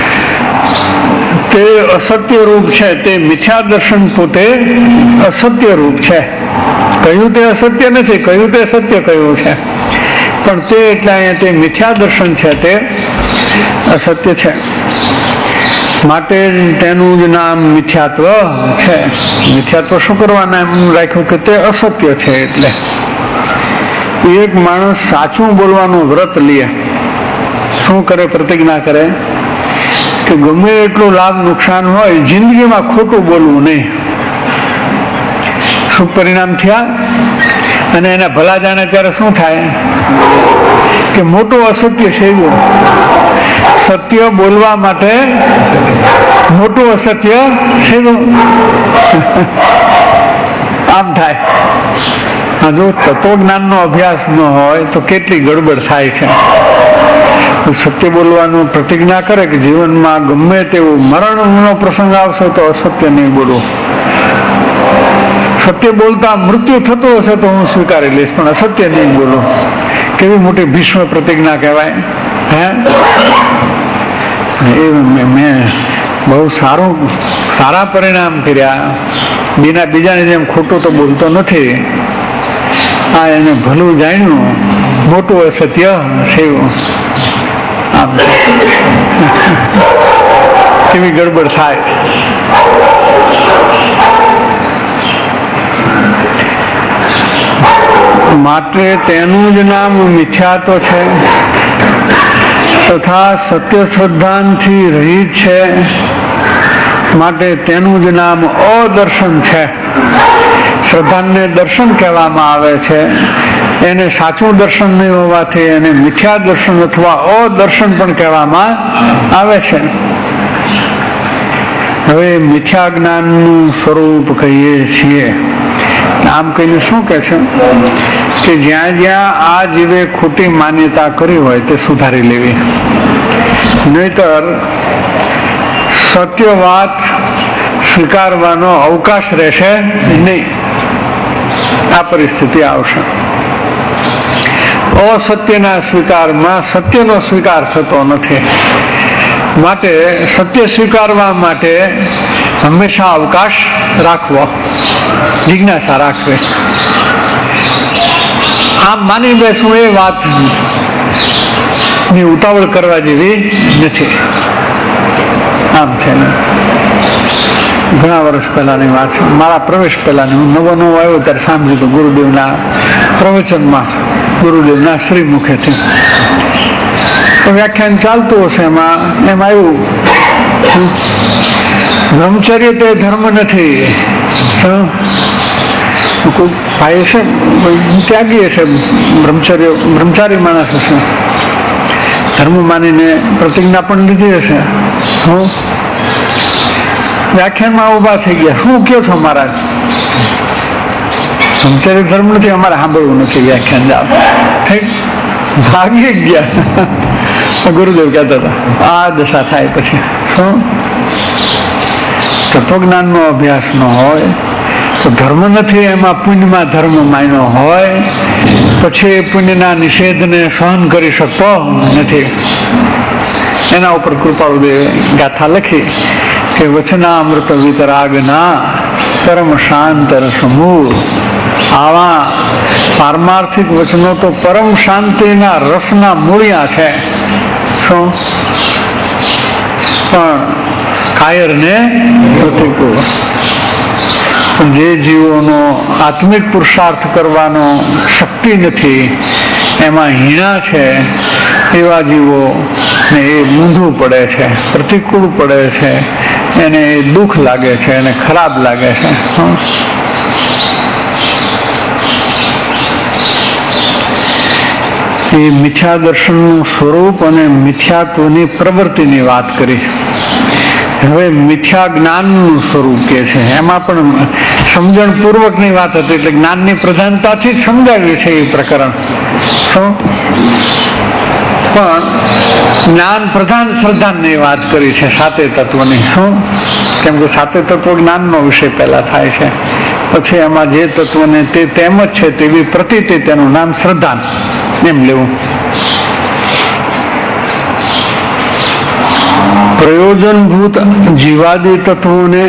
તે અસત્ય રૂપ છે, તે મિથ્યા દર્શન પોતે અસત્ય રૂપ છે. કહ્યું તે અસત્ય નથી, કહ્યું તે સત્ય કહ્યું છે, પણ તે એટલે અહીંયા તે મિથ્યા દર્શન છે, તે અસત્ય છે. માટે તેનું જ નામ મિથ્યાત્વ છે. મિથ્યાત્વ શું કરવાના એમ રાખ્યું કે તે અસત્ય છે. એટલે એક માણસ સાચું બોલવાનું વ્રત લે, શું કરે? પ્રતિજ્ઞા કરે કે ગમે એટલું લાભ નુકસાન હોય જિંદગીમાં ખોટું બોલવું નહીં. શું પરિણામ થયા? અને એને ભલા જાણે ત્યારે શું થાય કે મોટું અસત્ય છે. સત્ય બોલવા માટે મોટું અસત્ય છે. આમ થાય. જો તત્વજ્ઞાન નો અભ્યાસ ન હોય તો કેટલી ગડબડ થાય છે. સત્ય બોલવાનું પ્રતિજ્ઞા કરે કે જીવનમાં ગમે તેવું મરણનો પ્રસંગ આવશે તો અસત્ય નહીં બોલવું. સત્ય બોલતા મૃત્યુ થતું હશે તો હું સ્વીકારી લઈશ, પણ અસત્ય નહીં બોલું. કેવી મોટી ભીષ્મ પ્રતિજ્ઞા કહેવાય. હે એ મેં બહુ સારું સારા પરિણામ કર્યા. બીના બીજાની જેમ ખોટું તો બોલતો નથી. આ એને ભલું જાણ્યું, મોટું અસત્ય સેવું. આમ કેવી ગડબડ થાય. માટે તેનું જ નામ મિથ્યાત્વ છે તથા સત્ય શ્રદ્ધાથી રહિત છે. માટે તેનું જ નામ અદર્શન છે. શ્રદ્ધાને દર્શન કહેવામાં આવે છે. એને સાચું દર્શન નહીં હોવાથી એને મિથ્યા દર્શન અથવા અદર્શન પણ કહેવામાં આવે છે. હવે મિથ્યા જ્ઞાનનું સ્વરૂપ કહીએ છીએ. આમ કહીને શું કહે છે કે જ્યાં જ્યાં આ જીવે ખોટી માન્યતા કરી હોય તે સુધારી લેવી, નહીતર સત્ય વાત સ્વીકારવાનો અવકાશ રહેશે નહીં. આ પરિસ્થિતિ આવશે. અસત્યના સ્વીકારમાં સત્યનો સ્વીકાર થતો નથી. માટે સત્ય સ્વીકારવા માટે હંમેશા અવકાશ રાખવો, જિજ્ઞાસા રાખવી. આમ માની બેસવું એ વાત ની ઉતાવળ કરવા જેવી નથી. આમ છે ને, ઘણા વર્ષ પહેલાની વાત છે. મારા પ્રવેશ પહેલાની, હું નવો નવો આવ્યો ત્યારે સાંભળ્યું હતું ગુરુદેવના પ્રવચનમાં, ગુરુદેવના શ્રી મુખેથી વ્યાખ્યાન ચાલતું હશે. એમાં એમ આવ્યું બ્રહ્મચર્ય તે ધર્મ નથી. કોઈ ભાઈ છે ત્યાગી હશે, બ્રહ્મચર્ય બ્રહ્મચારી માણસ હશે, ધર્મ માનીને પ્રતિજ્ઞા પણ લીધી હશે. હું વ્યાખ્યાનમાં ઉભા થઈ ગયા. શું કયો છો મહારાજ? બ્રહ્મચર્ય ધર્મ નથી, અમારે સાંભળવું નથી વ્યાખ્યાન. જાવ ભાગી ગયા. ગુરુદેવ કહેતા હતા આ દશા થાય પછી શું? તત્વજ્ઞાન નો અભ્યાસ ન હોય તો ધર્મ નથી એમાં પુણ્યમાં ધર્મ માયનો હોય, પછી પુણ્યના નિષેધને સહન કરી શકતો નથી. એના ઉપર કૃપાળુદેવે ગાથા લખી કે વચનામૃત વિતરાગના પરમ શાંત રસમૂળ. આવા પારમાર્થિક વચનો તો પરમ શાંતિના રસના મૂળિયા છે. શું? પણ કાયરને પ્રતિકૂળ. જે જીવોનો આત્મિક પુરુષાર્થ કરવાનો શક્તિ નથી, એમાં હીણા છે, એવા જીવો ને એ મૂંધું પડે છે, પ્રતિકૂળ પડે છે, એને દુઃખ લાગે છે, એને ખરાબ લાગે છે. એ મિથ્યા દર્શનનું સ્વરૂપ અને મિથ્યાત્વની પ્રવૃત્તિની વાત કરી. હવે મિથ્યા જ્ઞાનનું સ્વરૂપ કે છે, એમાં પણ સમજણ પૂર્વકની વાત હતી, એટલે જ્ઞાનની પ્રધાનતાથી જ સમજાવ્યું છે એ પ્રકરણ. શું? પણ જ્ઞાન પ્રધાન શ્રદ્ધાની વાત કરી છે સાતે તત્વની. શું? કેમ કે સાતે તત્વ જ્ઞાનનો વિષય પહેલા થાય છે, પછી એમાં જે તત્વને તે તેમ જ છે તેવી પ્રતીતિ, તેનું નામ શ્રદ્ધા એમ લેવું. પ્રયોજનભૂત જીવાદી તત્વોને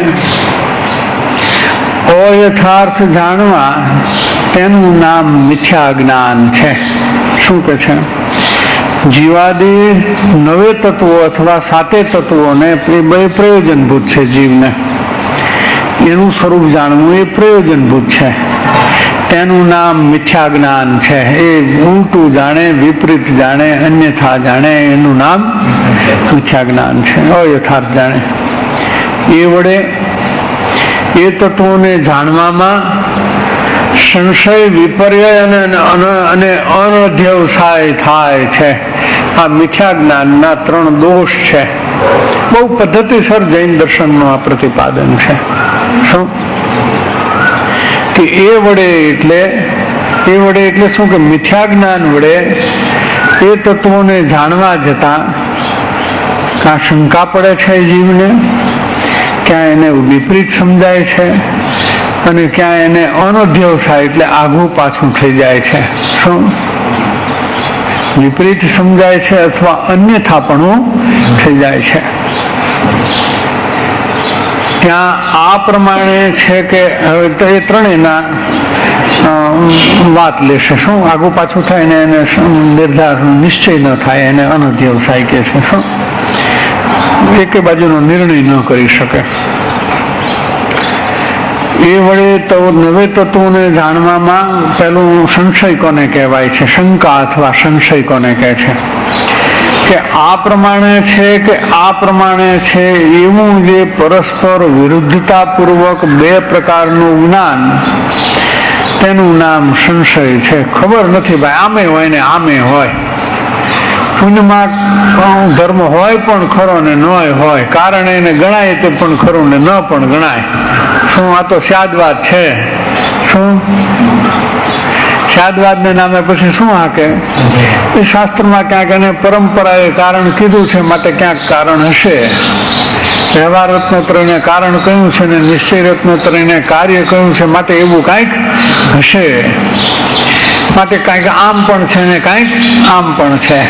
અયથાર્થ જાણવા તેનું નામ મિથ્યા જ્ઞાન છે. શું કે છે? જીવાદી નવે તત્વો અથવા સાતે તત્વોને બે પ્રયોજનભૂત છે. જીવને એનું સ્વરૂપ જાણવું એ પ્રયોજનભૂત છે. તેનું નામ મિથ્યા જ્ઞાન છે. એ ઉલટું જાણે, વિપરીત જાણે, અન્યથા જાણે, એનું નામ મિથ્યા જ્ઞાન છે. અયથાર્થ જાણે. એ વડે એ તત્વોને જાણવામાં સંશય, વિપર્ય અને અનધ્યવસાય થાય છે. આ મિથ્યા જ્ઞાનના ત્રણ દોષ છે. બહુ પદ્ધતિસર જૈન દર્શનનું આ પ્રતિપાદન છે. શું? કે એ વડે એટલે એ વડે એટલે શું કે મિથ્યા જ્ઞાન વડે એ તત્વોને જાણવા જતા ક્યાં શંકા પડે છે જીવને, ક્યાં એને વિપરીત સમજાય છે, અને ક્યાં એને અનધ્યવસાય એટલે આઘું પાછું થઈ જાય છે. શું? વિપરીત સમજાય છે અથવા અન્યથાપણું થઈ જાય છે. ત્યાં આ પ્રમાણે છે કે હવે એ ત્રણેયના વાત લેશે. શું? આગું પાછું થાય ને એને નિર્ધાર નિશ્ચય ન થાય, એને અનધ્યવસાય કે છે. શું? એકે બાજુનો નિર્ણય ન કરી શકે. એ વડે તો નવે તત્વોને જાણવામાં પેલું સંશય કોને કહેવાય છે? શંકા અથવા સંશય કોને કહે છે? કે આ પ્રમાણે છે કે આ પ્રમાણે છે એવું જે પરસ્પર વિરુદ્ધતા પૂર્વક બે પ્રકારનું જ્ઞાન, તેનું નામ સંશય છે. ખબર નથી ભાઈ, આમે હોય ને આમે હોય. પુણ્યમાં ધર્મ હોય પણ ખરો ને ન હોય, કારણ એને ગણાય તે પણ ખરું ને ન પણ ગણાય. શું? આ તો સ્યાદવાદ છે. શું? સ્યાદવાદ ને નામે પછી શું હાકે? એ શાસ્ત્રમાં ક્યાંક એને પરંપરાએ કારણ કીધું છે, માટે ક્યાંક કારણ હશે. વ્યવહાર રત્નોત્તરને કારણ કહ્યું છે ને નિશ્ચય રત્નોત્તરને કાર્ય કહ્યું છે, માટે એવું કાંઈક હશે. માટે કાંઈક આમ પણ છે ને કાંઈક આમ પણ છે.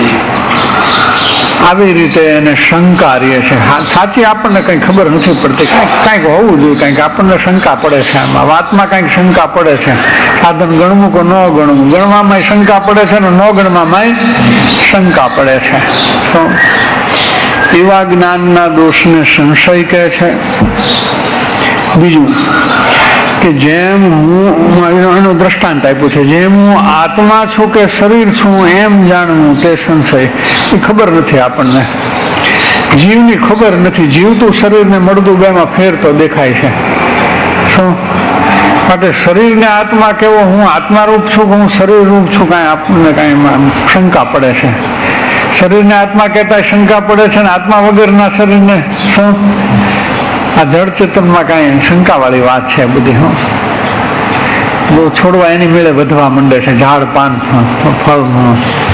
આવી રીતે એને શંકા રહે છે. સાચી આપણને કઈ ખબર નથી પડતી. કાંઈક કાંઈક હોવું જોઈએ, કાંઈક આપણને શંકા પડે છે. આમાં વાતમાં કાંઈક શંકા પડે છે. સાધન ગણવું કે ન ગણવું, ગણવામાં શંકા પડે છે ને ન ગણવામાં શંકા પડે છે. શું? એવા જ્ઞાનના દોષને સંશય કહે છે. બીજું કે જેમ હું, એનું દ્રષ્ટાંત આપ્યું છે, જેમ હું આત્મા છું કે શરીર છું એમ જાણવું તે સંશય. એ ખબર નથી આપણને, જીવની ખબર નથી. જીવતું શરીરને મળતું બેમાં ફેર તો દેખાય છે. શું? માટે શરીરને આત્મા કેવો, હું આત્મા રૂપ છું કે હું શરીર રૂપ છું, કાંઈ આપણને કાંઈ શંકા પડે છે. શરીરને આત્મા કહેતા શંકા પડે છે ને આત્મા વગરના શરીરને શું? આ જળ ચેતનમાં કાંઈ શંકા વાળી વાત છે બધી. હું બહુ છોડવા એની મેળે વધવા માંડે છે, ઝાડ પાન ફળ.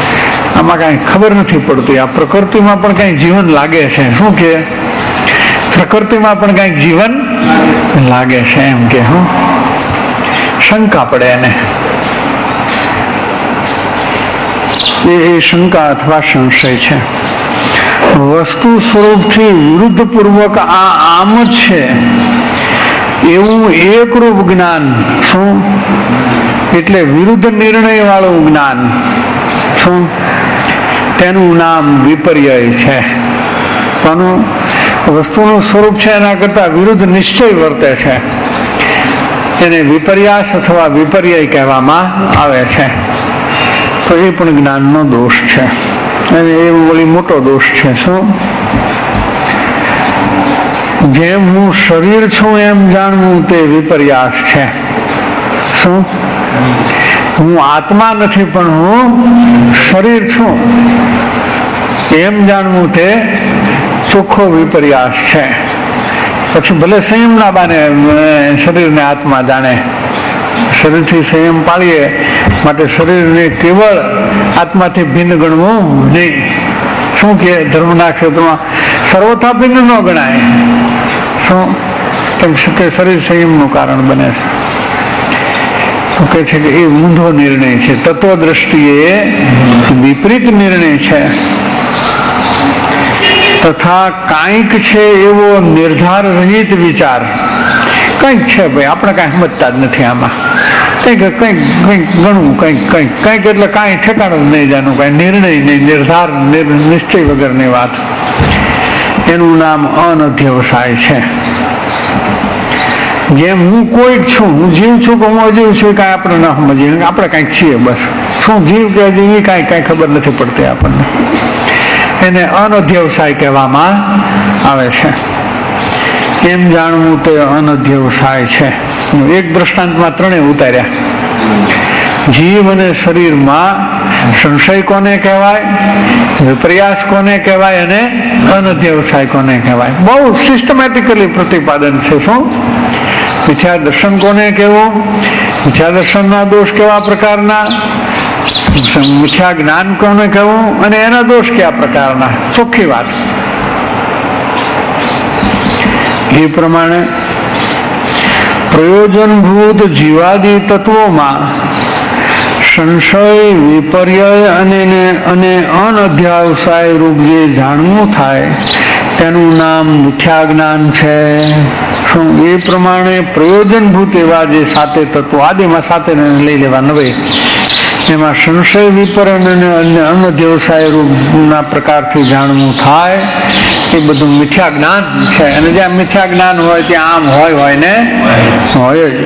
આમાં કાંઈ ખબર નથી પડતી. આ પ્રકૃતિમાં પણ કાંઈ જીવન લાગે છે. શું કે પ્રકૃતિમાં પણ કઈક જીવન લાગે છે એમ કે હું શંકા પડે એને, એ શંકા અથવા સંશય છે. વસ્તુ સ્વરૂપથી વિરુદ્ધ પૂર્વક આ આમ જ છે એવું એકરૂપ જ્ઞાન, શું એટલે વિરુદ્ધ નિર્ણય વાળું જ્ઞાન, શું તેનું નામ વિપર્ય છે. પણ વસ્તુનું સ્વરૂપ છે એના કરતા વિરુદ્ધ નિશ્ચય વર્તે છે એને વિપર્યાસ અથવા વિપર્ય કહેવામાં આવે છે. તો એ પણ જ્ઞાનનો દોષ છે અને એ વળી મોટો દોષ છે. શું જેમ હું શરીર છું એમ જાણવું તે વિપર્યાસ છે. શું હું આત્મા નથી પણ હું શરીર છું એમ જાણવું તે ચોખ્ખો વિપર્યાસ છે. પછી ભલે સંયમ ના બાને શરીરને આત્મા જાણે, શરીરથી સંયમ પાળીએ માટે શરીરને કેવળ આત્માથી ભિન્ન ગણવું નહીં. શું કે ધર્મના ક્ષેત્રમાં સર્વથા ભિન્ન ન ગણાય. શું તેમ કે શરીર સંયમનું કારણ બને છે. કહે છે કે એ ઊંધો નિર્ણય છે, તત્વ દ્રષ્ટિએ વિપરીત નિર્ણય છે. તથા કાંઈક છે એવો નિર્ધાર રહિત વિચાર, કંઈક છે ભાઈ આપણે કાંઈ સમજતા જ નથી આમાં, કંઈક કંઈક કંઈક ગણવું કંઈક કંઈક કંઈક એટલે કાંઈ ઠેકાણું જ નહીં જાણવું, કાંઈ નિર્ણય નહીં, નિર્ધાર નિશ્ચય વગરની વાત, એનું નામ અનધ્યવસાય છે. જેમ હું કોઈ જ છું, હું જીવ છું કે હું અજીવ છું કાંઈ આપણે ન સમજીએ, આપણે કાંઈક છીએ બસ. શું જીવ કે અજીવ એ કાંઈ કાંઈ ખબર નથી પડતી આપણને, એને અનધ્યવસાય કહેવામાં આવે છે. એમ જાણવું તે અનધ્યવસાય છે. એક દ્રષ્ટાંતમાં ત્રણેય ઉતાર્યા. જીવ અને શરીરમાં સંશય કોને કહેવાય, વિપર્યાસ કોને કહેવાય અને અનધ્યવસાય કોને કહેવાય. બહુ સિસ્ટમેટિકલી પ્રતિપાદન છે. શું મિથ્યા દર્શન કોને કહેવું, મિથ્યા દર્શનના દોષ કેવા પ્રકારના, મિથ્યા જ્ઞાન કોને કહેવું અને એના દોષ કયા પ્રકારના, ચોખ્ખી વાત. એ પ્રમાણે પ્રયોજનભૂત જીવાદી તત્વોમાં સંશય, વિપર્ય અને અને અનધ્યાવસાય રૂપ જે જાણવું થાય તેનું નામ મિથ્યા જ્ઞાન છે. શું એ પ્રમાણે પ્રયોજનભૂત એવા જે સાતે તત્વો, આદિમાં સાતે લઈ લેવા નવે, એમાં સંશય, વિપર્ય અને અનધ્યવસાય રૂપના પ્રકારથી જાણવું થાય એ બધું મિથ્યા જ્ઞાન છે. અને જ્યાં મિથ્યા જ્ઞાન હોય ત્યાં આમ હોય હોય ને હોય જ.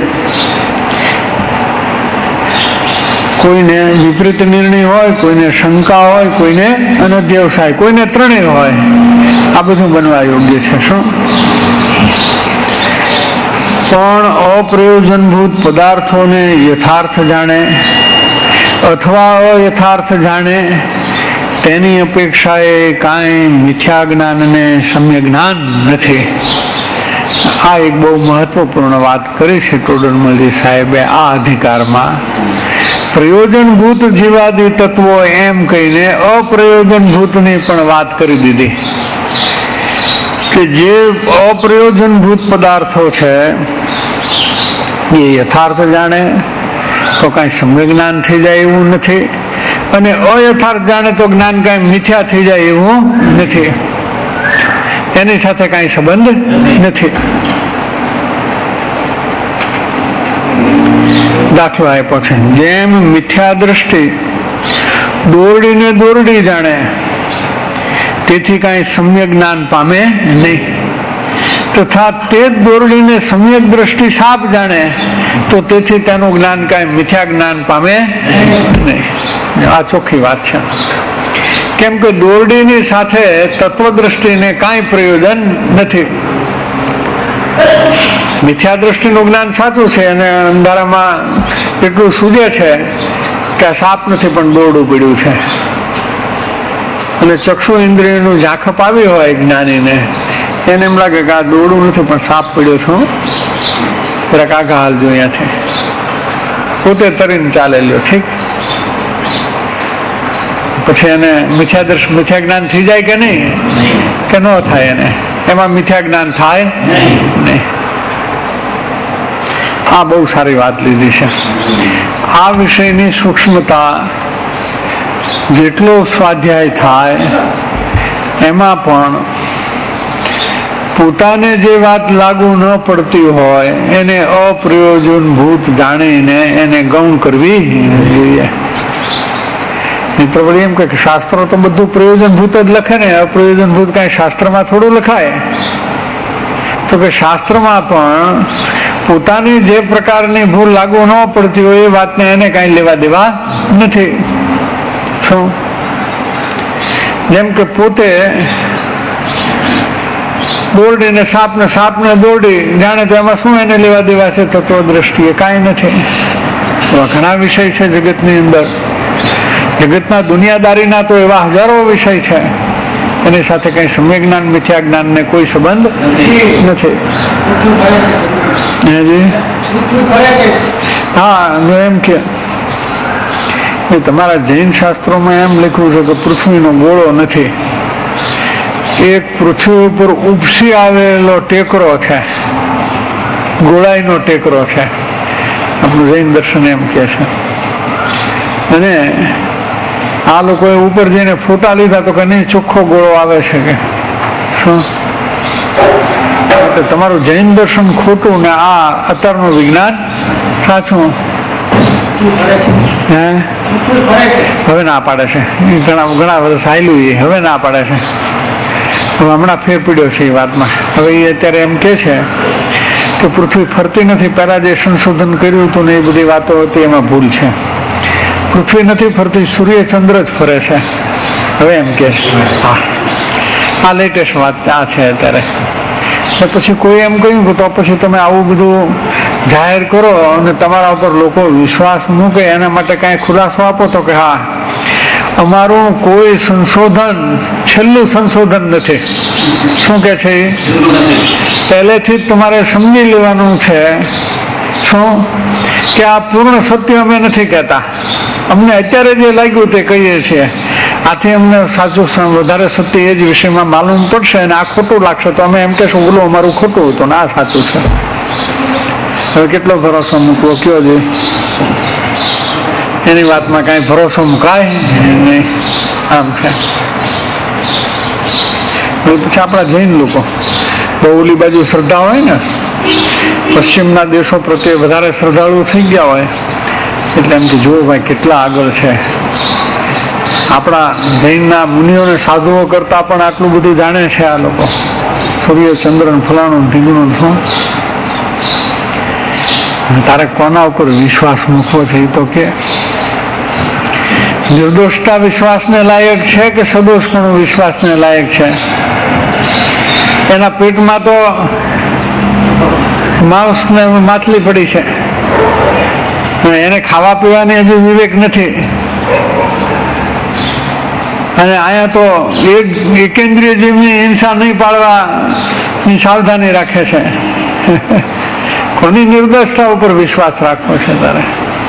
કોઈને વિપરીત નિર્ણય હોય, કોઈને શંકા હોય, કોઈને અનધ્યવસાય, કોઈને ત્રણેય હોય. આ બધું બનવા યોગ્ય છે. શું પણ અપ્રયોજનભૂત પદાર્થોને યથાર્થ જાણે અથવા અયથાર્થ જાણે તેની અપેક્ષાએ કાંઈ મિથ્યા જ્ઞાન અને સમ્ય જ્ઞાન નથી. આ એક બહુ મહત્વપૂર્ણ વાત કરી છે ટોડરમલજી સાહેબે આ અધિકારમાં. પ્રયોજનભૂત જીવાદી તત્વો એમ કહીને અપ્રયોજનભૂતની પણ વાત કરી દીધી કે જે અપ્રયોજનભૂત પદાર્થો છે એ યથાર્થ જાણે તો કાંઈ સમ્ય જ્ઞાન થઈ જાય એવું નથી, અને અયથાર્થ જાણે તો જ્ઞાન કાંઈ મિથ્યા થઈ જાય એવું નથી, એની સાથે કાંઈ સંબંધ નથી. દાખલો આપ્યો છે, જેમ મિથ્યા દ્રષ્ટિ દોરડીને દોરડી જાણે તેથી કાંઈ સમ્યક જ્ઞાન પામે નહીં, તથા તે જ દોરડીને સમ્યક દ્રષ્ટિ સાપ જાણે તો તેથી તેનું જ્ઞાન કાંઈ મિથ્યા જ્ઞાન પામે નહીં. આ ચોખ્ખી વાત છે. કેમ કે દોરડીની સાથે તત્વદ્રષ્ટિને કાંઈ પ્રયોજન નથી. મિથ્યા દ્રષ્ટિનું જ્ઞાન સાચું છે અને અંધારામાં એટલું સૂજે છે કે આ સાપ નથી પણ દોરડું પડ્યું છે, અને ચક્ષુ ઇન્દ્રિયનું ઝાંખપ આવી હોય જ્ઞાનીને, એને એમ લાગે કે આ દોરડું નથી પણ સાપ પડ્યો છું, જરાક આગા હાલ જોયા છે, પોતે તરીને ચાલેલો. ઠીક, પછી એને મિથ્યા દર્શન મિથ્યા જ્ઞાન થઈ જાય કે નહીં, કે ન થાય? એને એમાં મિથ્યા જ્ઞાન થાય નહીં. આ બહુ સારી વાત લીધી છે. આ વિષયની સૂક્ષ્મતા જેટલો સ્વાધ્યાય થાય એમાં પણ પોતાને જે વાત લાગુ ન પડતી હોય એને અપ્રયોજનભૂત જાણીને એને ગૌણ કરવી જોઈએ. મિત્ર વળી એમ કે શાસ્ત્રો તો બધું પ્રયોજનભૂત જ લખે ને, અપ્રયોજનભૂત કઈ શાસ્ત્રમાં થોડું લખાય? તો કે શાસ્ત્રમાં પણ પોતાની જે પ્રકારની ભૂલ લાગુ ન પડતી હોય એ વાતને એને કઈ લેવા દેવા નથી. શું? જેમ કે પોતે દોરડીને સાપને સાપને દોરડી જાણે તો એમાં શું એને લેવા દેવા છે? તત્વ દ્રષ્ટિએ કાંઈ નથી. ઘણા વિષય છે જગતની અંદર, જગતના દુનિયાદારીના તો એવા હજારો વિષય છે, એની સાથે કઈ સમ્યક જ્ઞાન મિથ્યા જ્ઞાન ને કોઈ સંબંધ નથી. હા, એમ કે તમારા જૈન શાસ્ત્રોમાં એમ લખ્યું છે કે પૃથ્વીનો ગોળો નથી, એક પૃથ્વી ઉપર ઉપસી આવેલો ટેકરો છે, ગોળાઈનો ટેકરો છે. આપણું જૈન દર્શન એમ કે છે. અને આ લોકોએ ઉપર જઈને ફોટા લીધા તો કે નહીં, ચોખ્ખો ગોળો આવે છે કે શું? તમારું જૈન દર્શન ખોટું ને આ અત્યારનું વિજ્ઞાન સાચું. હે હવે ના પાડે છે, ઘણા ઘણા વર્ષ હાલ્યું એ હવે ના પાડે છે. હમણાં ફેર પડ્યો છે એ વાતમાં. હવે એ અત્યારે એમ કે છે કે પૃથ્વી ફરતી નથી, પહેલા જે સંશોધન કર્યું હતું ને એ બધી વાતો હતી એમાં ભૂલ છે. પૃથ્વી નથી ફરતી, સૂર્ય ચંદ્ર જ ફરે છે. હવે એમ કે છે. હા, આ લેટેસ્ટ વાત આ છે અત્યારે. પછી કોઈ એમ કહ્યું કે તો પછી તમે આવું બધું જાહેર કરો અને તમારા ઉપર લોકો વિશ્વાસ મૂકે, એના માટે કઈ ખુલાસો આપો. તો કે હા, અમારું કોઈ સંશોધન છેલ્લું સંશોધન નથી. શું કે છે? પહેલેથી જ તમારે સમજી લેવાનું છે શું કે આ પૂર્ણ સત્ય અમે નથી કહેતા, અમને અત્યારે જે લાગ્યું તે કહીએ છીએ. આથી અમને સાચું વધારે સત્ય એ જ વિષયમાં માલુમ પડશે અને આ ખોટું લાગશે તો અમે એમ કહેશું ઓલું અમારું ખોટું હતું ને આ સાચું છે. હવે કેટલો ભરોસો મૂકવો કયો છે? એની વાતમાં કઈ ભરોસો મુકાય નહીં. આમ છે. પછી આપણા જૈન લોકો બહુ ઓલી બાજુ શ્રદ્ધા હોય ને, પશ્ચિમના દેશો પ્રત્યે વધારે શ્રદ્ધાળુ થઈ ગયા હોય એટલે એમ કે જો ભાઈ કેટલા આગળ છે. આપણા જૈનના મુનિઓને સાધુઓ કરતા પણ આટલું બધું જાણે છે આ લોકો. સૂર્ય ચંદ્ર ફલાણું ઢીંગણું શું. તારે કોના ઉપર વિશ્વાસ મૂકવો છે એ તો કે. નિર્દોષતા વિશ્વાસને લાયક છે કે સદોષપણું વિશ્વાસને લાયક છે? એના પેટમાં તો માણસને માછલી પડી છે, એને ખાવા પીવાની હજુ વિવેક નથી. અને અહીંયા તો એક એકેન્દ્રિય જીવની હિંસા નહીં પાડવાની સાવધાની રાખે છે. કોની નિર્દોષતા ઉપર વિશ્વાસ રાખવો છે તારે?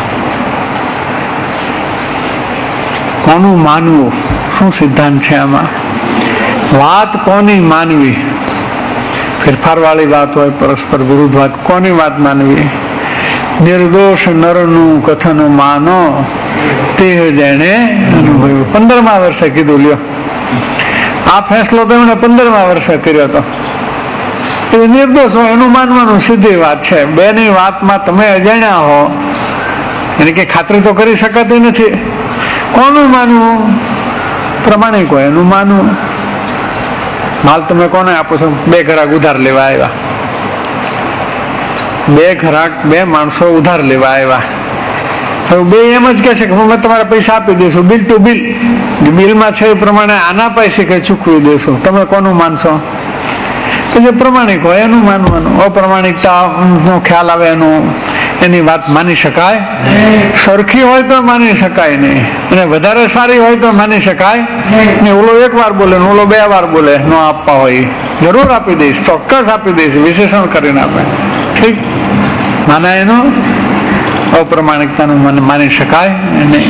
કોનું માનવું? શું સિદ્ધાંત છે આમાં? વાત કોની માનવી? ફેરફાર વાળી વાત હોય, પરસ્પર વિરુદ્ધ વાત, કોની વાત માનવી? નિર્દોષ નરનું કથન માનો તે જેને અનુભવ્યું. પંદરમા વર્ષે કીધું. લ્યો, આ ફેસલો તો એમણે પંદરમા વર્ષે કર્યો હતો. એ નિર્દોષ હોય એનું માનવાનું સીધી વાત છે. બેની વાતમાં તમે અજાણ્યા હો એની કઈ ખાતરી તો કરી શકાતી નથી. કોનું માનવું? પ્રમાણિક હોય એનું માનવું. માલ તમે કોને આપો છો? બે ઘરાક ઉધાર લેવા આવ્યા, બે ઘરાક બે માણસો ઉધાર લેવા આવ્યા. હવે બે એમ જ કહે છે કે અમે તમારા પૈસા આપી દઈશું, બિલ ટુ બિલ. બિલમાં છે એ પ્રમાણે આના પૈસે કઈ ચૂકવી દઈશું. તમે કોનું માનશો? તો જે પ્રમાણિક હોય એનું માનવાનું. અપ્રમાણિકતા નો ખ્યાલ આવે એનું એની વાત માની શકાય? સરખી હોય તો માની શકાય નહીં, અને વધારે સારી હોય તો માની શકાય ને. ઓલો એક વાર બોલે ને ઓલો બે વાર બોલે, નો આપવા હોય જરૂર આપી દઈશ, ચોક્કસ આપી દઈશ, વિશેષણ કરીને આપે. ઠીક, માના એનું અપ્રમાણિકતાનું મને માની શકાય નહીં.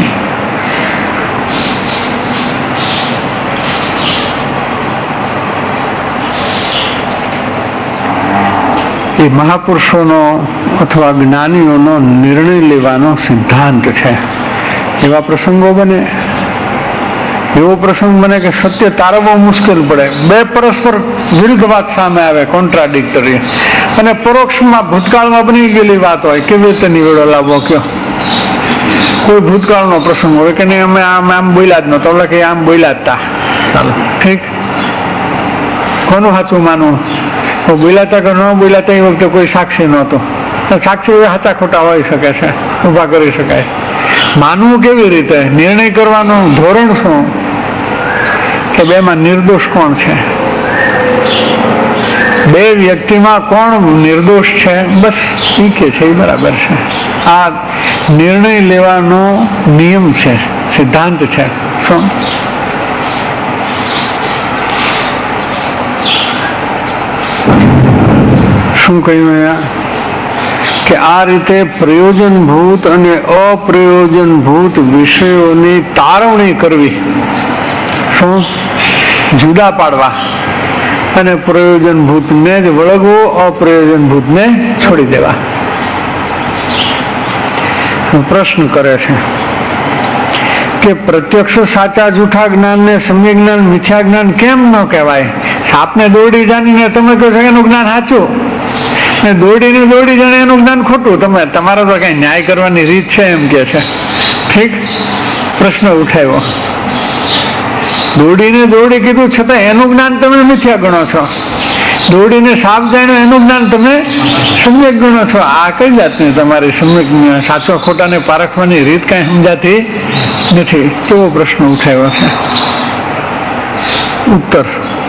એ મહાપુરુષોનો અથવા જ્ઞાનીઓનો નિર્ણય લેવાનો સિદ્ધાંત છે. એવા પ્રસંગો બને, એવો પ્રસંગ બને કે સત્ય તારવવું મુશ્કેલ પડે, બે પરસ્પર વિરુદ્ધ વાત સામે આવે, કોન્ટ્રાડિક્ટરી, અને પરોક્ષમાં ભૂતકાળમાં બની ગયેલી વાત હોય, કેવી રીતે નિવેડો લાવવો કયો? કોઈ ભૂતકાળનો પ્રસંગ હોય કે નહીં, અમે આમ આમ બોલ્યા જ નહોતો, એટલે કે આમ બોલ્યા જ હતા, ચાલો ઠીક, કોનું સાચું માનવું? બોલ્યા હતા કે ન બોલ્યા હતા એ વખતે કોઈ સાક્ષી નહોતો, સાક્ષી સાચા ખોટા હોઈ શકે છે, ઊભા કરી શકાય. માનવું કેવી રીતે? નિર્ણય કરવાનું ધોરણ શું કે બેમાં નિર્દોષ કોણ છે, બે વ્યક્તિમાં કોણ નિર્દોષ છે, બસ એ કે છે એ બરાબર છે. આ નિર્ણય લેવાનો નિયમ છે, સિદ્ધાંત છે. શું શું કહ્યું કે આ રીતે પ્રયોજનભૂત અને અપ્રયોજનભૂત વિષયોની તારવણી કરવી, શું જુદા પાડવા, અને પ્રયોજનભૂતને જ વળગવું, અપ્રયોજનભૂતને છોડી દેવા. પ્રશ્ન કરે છે કે પ્રત્યક્ષ સાચા જૂઠા જ્ઞાનને સમ્યક જ્ઞાન મિથ્યા જ્ઞાન કેમ ન કહેવાય? સાપને દોરડી જાણીને તમે કહો છો એનું જ્ઞાન સાચું, ને દોરડીને દોરડી જાણે એનું જ્ઞાન ખોટું. તમે તમારો તો કઈ ન્યાય કરવાની રીત છે એમ કે છે. ઠીક, પ્રશ્ન ઉઠાવ્યો. દોરડીને દોરડી કીધું છતાં એનું જ્ઞાન તમે મિથ્યા ગણો છો, દોરડીને સાપ જાણ્યો એનું જ્ઞાન તમે સમ્યક ગણો છો. આ કઈ જાતની તમારી સમ્યક સાચો ખોટાને પારખવાની રીત કઈ સમજાતી નથી. એવો પ્રશ્ન ઉઠાવ્યો છે. ઉત્તર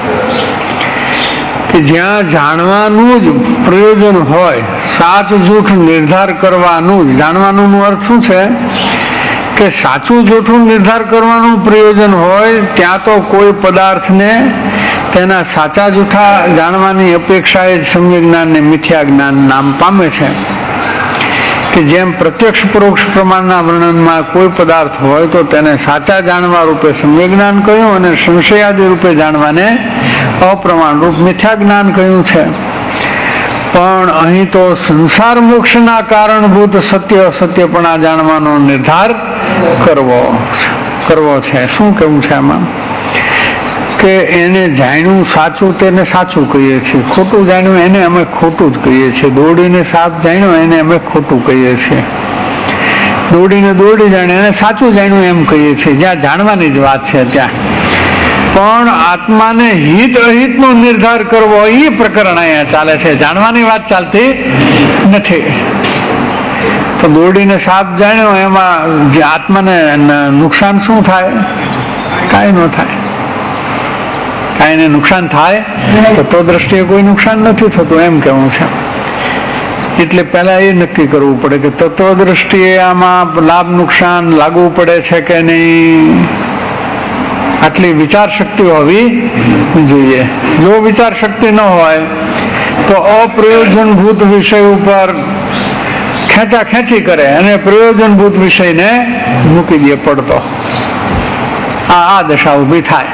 કે જ્યાં જાણવાનું જ પ્રયોજન હોય, સાચ જૂઠ નિર્ધાર કરવાનું જ જાણવાનું નો અર્થ શું છે કે સાચું જૂઠું નિર્ધાર કરવાનું પ્રયોજન હોય, ત્યાં તો કોઈ પદાર્થને તેના સાચા જૂઠા જાણવાની અપેક્ષાએ જ સમ્યક જ્ઞાન ને મિથ્યા જ્ઞાન નામ પામે છે. કે જેમ પ્રત્યક્ષ પરોક્ષ પ્રમાણના વર્ણનમાં કોઈ પદાર્થ હોય તો તેને સાચા જાણવા રૂપે સમ્યક જ્ઞાન કહ્યું, અને સંશયાદિ રૂપે જાણવાને અપ્રમાણ રૂપ મિથ્યા જ્ઞાન કહ્યું છે. પણ અહીં તો સંસાર મોક્ષના કારણભૂત સત્ય અસત્યપણા જાણવાનો નિર્ધાર કરવો કરવો છે. શું કેવું છે આમાં? કે એને જાણ્યું સાચું તેને સાચું કહીએ છીએ, ખોટું જાણ્યું એને અમે ખોટું જ કહીએ છીએ. દોરડીને સાપ જાણ્યો એને અમે ખોટું કહીએ છીએ, દોરડીને દોરડી જાણે એને સાચું જાણ્યું એમ કહીએ છીએ, જ્યાં જાણવાની જ વાત છે ત્યાં. પણ આત્માને હિત અહિતનો નિર્ધાર કરવો એ પ્રકરણ અહીંયા ચાલે છે, જાણવાની વાત ચાલતી નથી. તો દોરડીને સાપ જાણ્યો એમાં જે આત્માને નુકસાન શું થાય? કાંઈ ન થાય. કાંઈ એને નુકસાન થાય તો તો દ્રષ્ટિએ કોઈ નુકસાન નથી થતું એમ કેવું છે. એટલે પહેલા એ નક્કી કરવું પડે કે તત્વ દ્રષ્ટિએ આમાં લાભ નુકસાન લાગવું પડે છે કે નહીં. આટલી વિચાર શક્તિ હોવી જોઈએ. જો વિચાર શક્તિ ન હોય તો અપ્રયોજનભૂત વિષય ઉપર ખેંચા ખેંચી કરે અને પ્રયોજનભૂત વિષયને મૂકી દે પડતો. આ આ દશા ઉભી થાય.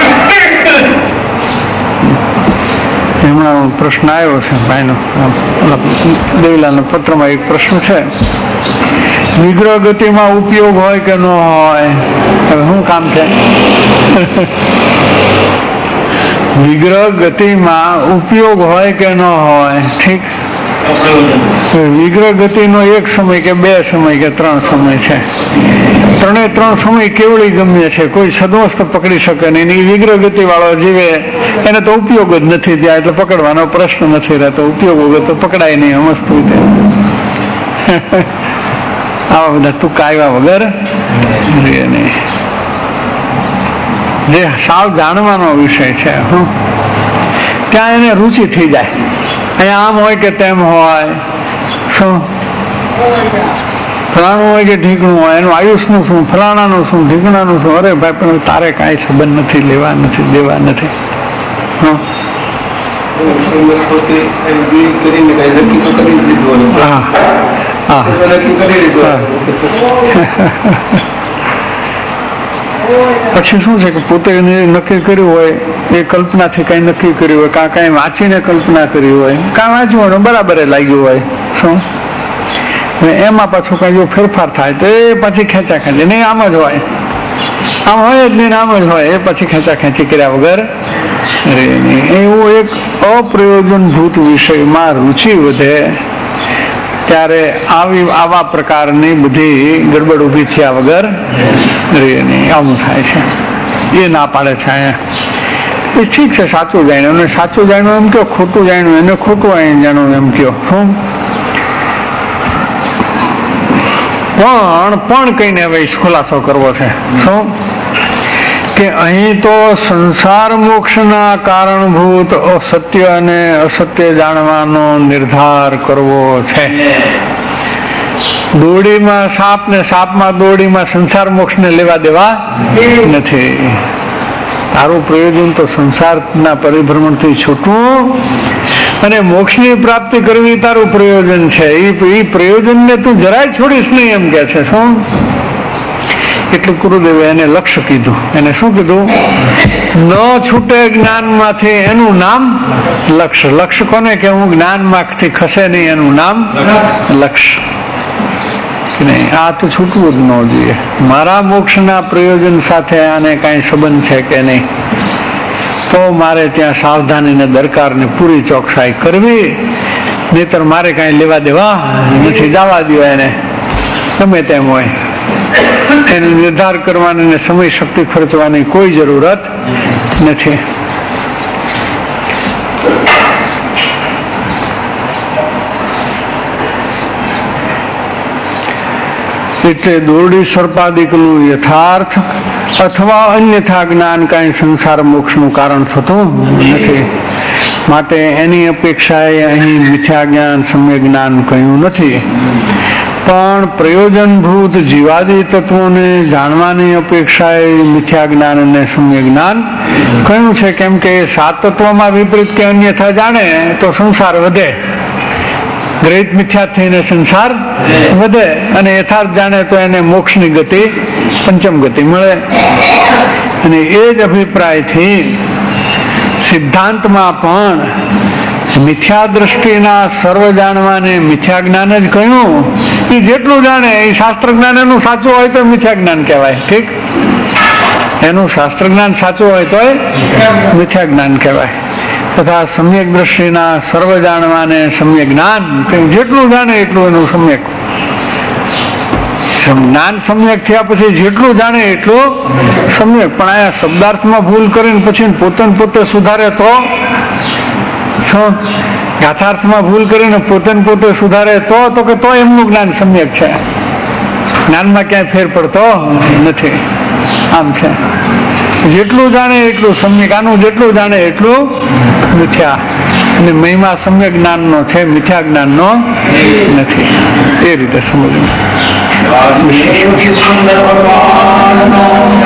હમણાં પ્રશ્ન આવ્યો છે ભાઈનો, દેવીલાલના પત્રમાં એક પ્રશ્ન છે, વિગ્રહ ગતિમાં ઉપયોગ હોય કે ન હોય? હવે શું કામ છે? વિગ્રહ ગતિમાં ઉપયોગ હોય કે ન હોય? ઠીક, વિગ્રહ ગતિનો એક સમય કે બે સમય કે ત્રણ સમય છે. ત્રણે ત્રણ સમય કેવડી ગમ્ય છે, કોઈ સદવસ્ત પકડી શકે નહીં. એ વિગ્રહ ગતિ વાળો જીવે એને તો ઉપયોગ જ નથી ત્યાં, એટલે પકડવાનો પ્રશ્ન નથી રહેતો. ઉપયોગ વગર તો પકડાય નહીં વસ્તુ. આવા બધા તુક્કા આવ્યા વગર રહે નહીં. જે સાવ જાણવાનો વિષય છે ત્યાં એને રુચિ થઈ જાય. અહીંયા આમ હોય કે તેમ હોય, શું ફલાણું હોય કે ઢીકણું હોય, એનું આયુષનું શું, ફલાણાનું શું, ઢીકણાનું શું. અરે ભાઈ પણ તારે કાંઈ સંબંધ નથી, લેવા નથી, દેવા નથી. હા પછી શું છે કે પોતે નક્કી કર્યું હોય એ કલ્પનાથી કઈ નક્કી કર્યું હોય, કાં કઈ વાંચીને કલ્પના કરી હોય, કાં વાંચવાનું બરાબર લાગ્યું હોય. શું એમાં પાછું કઈ જો ફેરફાર થાય તો એ પછી ખેંચા ખેંચી નહીં, આમ જ હોય, આમ હોય જ નહીં, આમ જ હોય, એ પછી ખેંચા ખેંચી કર્યા વગર રે નહીં. એવું એક અપ્રયોજનભૂત વિષયમાં રુચિ વધે ત્યારે આવી આવા પ્રકારની બધી ગડબડ ઊભી થયા વગર રે નહીં. આવું થાય છે, એ ના પાડે છે અહીંયા. એ ઠીક છે, સાચું જાણ્યું અને સાચું જાણ્યું એમ કયો, ખોટું જાણ્યું એને ખોટું જાણ્યું એમ કયો. શું પણ પણ કહીને હવે ખુલાસો કરવો છે. શું કે અહીં તો સંસાર મોક્ષના કારણભૂત અસત્ય અને અસત્ય જાણવાનો નિર્ધાર કરવો છે. દોડીમાં સાપ ને સાપમાં દોડીમાં સંસાર મોક્ષ ને લેવા દેવા નથી. તારું પ્રયોજન તો સંસારના પરિભ્રમણથી છૂટવું અને મોક્ષની પ્રાપ્તિ કરવી તારું પ્રયોજન છે. એ પ્રયોજનને તું જરાય છોડીશ નહીં એમ કે છે. શું એટલું ગુરુદેવે એને લક્ષ્ય કીધું. એને શું કીધું? ન છૂટે જ્ઞાનમાંથી એનું નામ લક્ષ્ય. લક્ષ્ય કોને કે હું જ્ઞાનમાંથી ખસે નહીં એનું નામ લક્ષ્ય. નહીં, આ તો છૂટવું જ ન જોઈએ. મારા મોક્ષના પ્રયોજન સાથે આને કાંઈ સંબંધ છે કે નહીં, તો મારે ત્યાં સાવધાનીને દરકારને પૂરી ચોકસાઈ કરવી, નહીતર મારે કાંઈ લેવા દેવા નથી. જવા દો એને, ગમે તેમ હોય. એનો નિર્ધાર કરવાની સમય શક્તિ ખર્ચવાની કોઈ જરૂરત નથી. એટલે દોરડી સર્પાદિકનું યથાર્થ અથવા અન્યથા જ્ઞાન કાંઈ સંસાર મોક્ષનું કારણ થતું નથી. માટે એની અપેક્ષાએ અહીં મિથ્યા જ્ઞાન સમ્યક જ્ઞાન કહ્યું નથી. પણ પ્રયોજનભૂત જીવાદી તત્વોને જાણવાની અપેક્ષાએ મિથ્યા જ્ઞાન અને સમ્યક જ્ઞાન કહ્યું છે. કેમ કે સાત તત્વમાં વિપરીત કે અન્યથા જાણે તો સંસાર વધે. ગ્રહિત મિથ્યા થઈને સંસાર વધે અને યથાર્થ જાણે તો એને મોક્ષની ગતિ, પંચમ ગતિ મળે. અને એ જ અભિપ્રાયથી સિદ્ધાંતમાં પણ મિથ્યા દ્રષ્ટિના સર્વ જાણવાને મિથ્યા જ્ઞાન જ કહ્યું. એ જેટલું જાણે એ શાસ્ત્ર જ્ઞાન એનું સાચું હોય તો મિથ્યા જ્ઞાન કહેવાય. ઠીક, એનું શાસ્ત્ર જ્ઞાન સાચું હોય તો મિથ્યા જ્ઞાન કહેવાય. તથા સમ્યક દ્રષ્ટિના સર્વ જાણવાને સમ્યક જ્ઞાન, જેટલું જાણે એટલું એનું સમ્યક જ્ઞાન. સમ્યક થયા પછી જેટલું જાણે એટલું સમ્યક. પણ અહીંયા શબ્દાર્થમાં ભૂલ કરીને પછી પોતે પોતે સુધારે તો શું? યથાર્થમાં ભૂલ કરીને પોતે પોતે સુધારે તો તો કે તો એમનું જ્ઞાન સમ્યક છે. જ્ઞાનમાં ક્યાંય ફેર પડતો નથી. આમ છે, જેટલું જાણે એટલું સમ્યક. આનું જેટલું જાણે એટલું મિથ્યા. અને મહિમા સમ્યક જ્ઞાનનો છે, મિથ્યા જ્ઞાનનો નથી. એ રીતે સમજવું.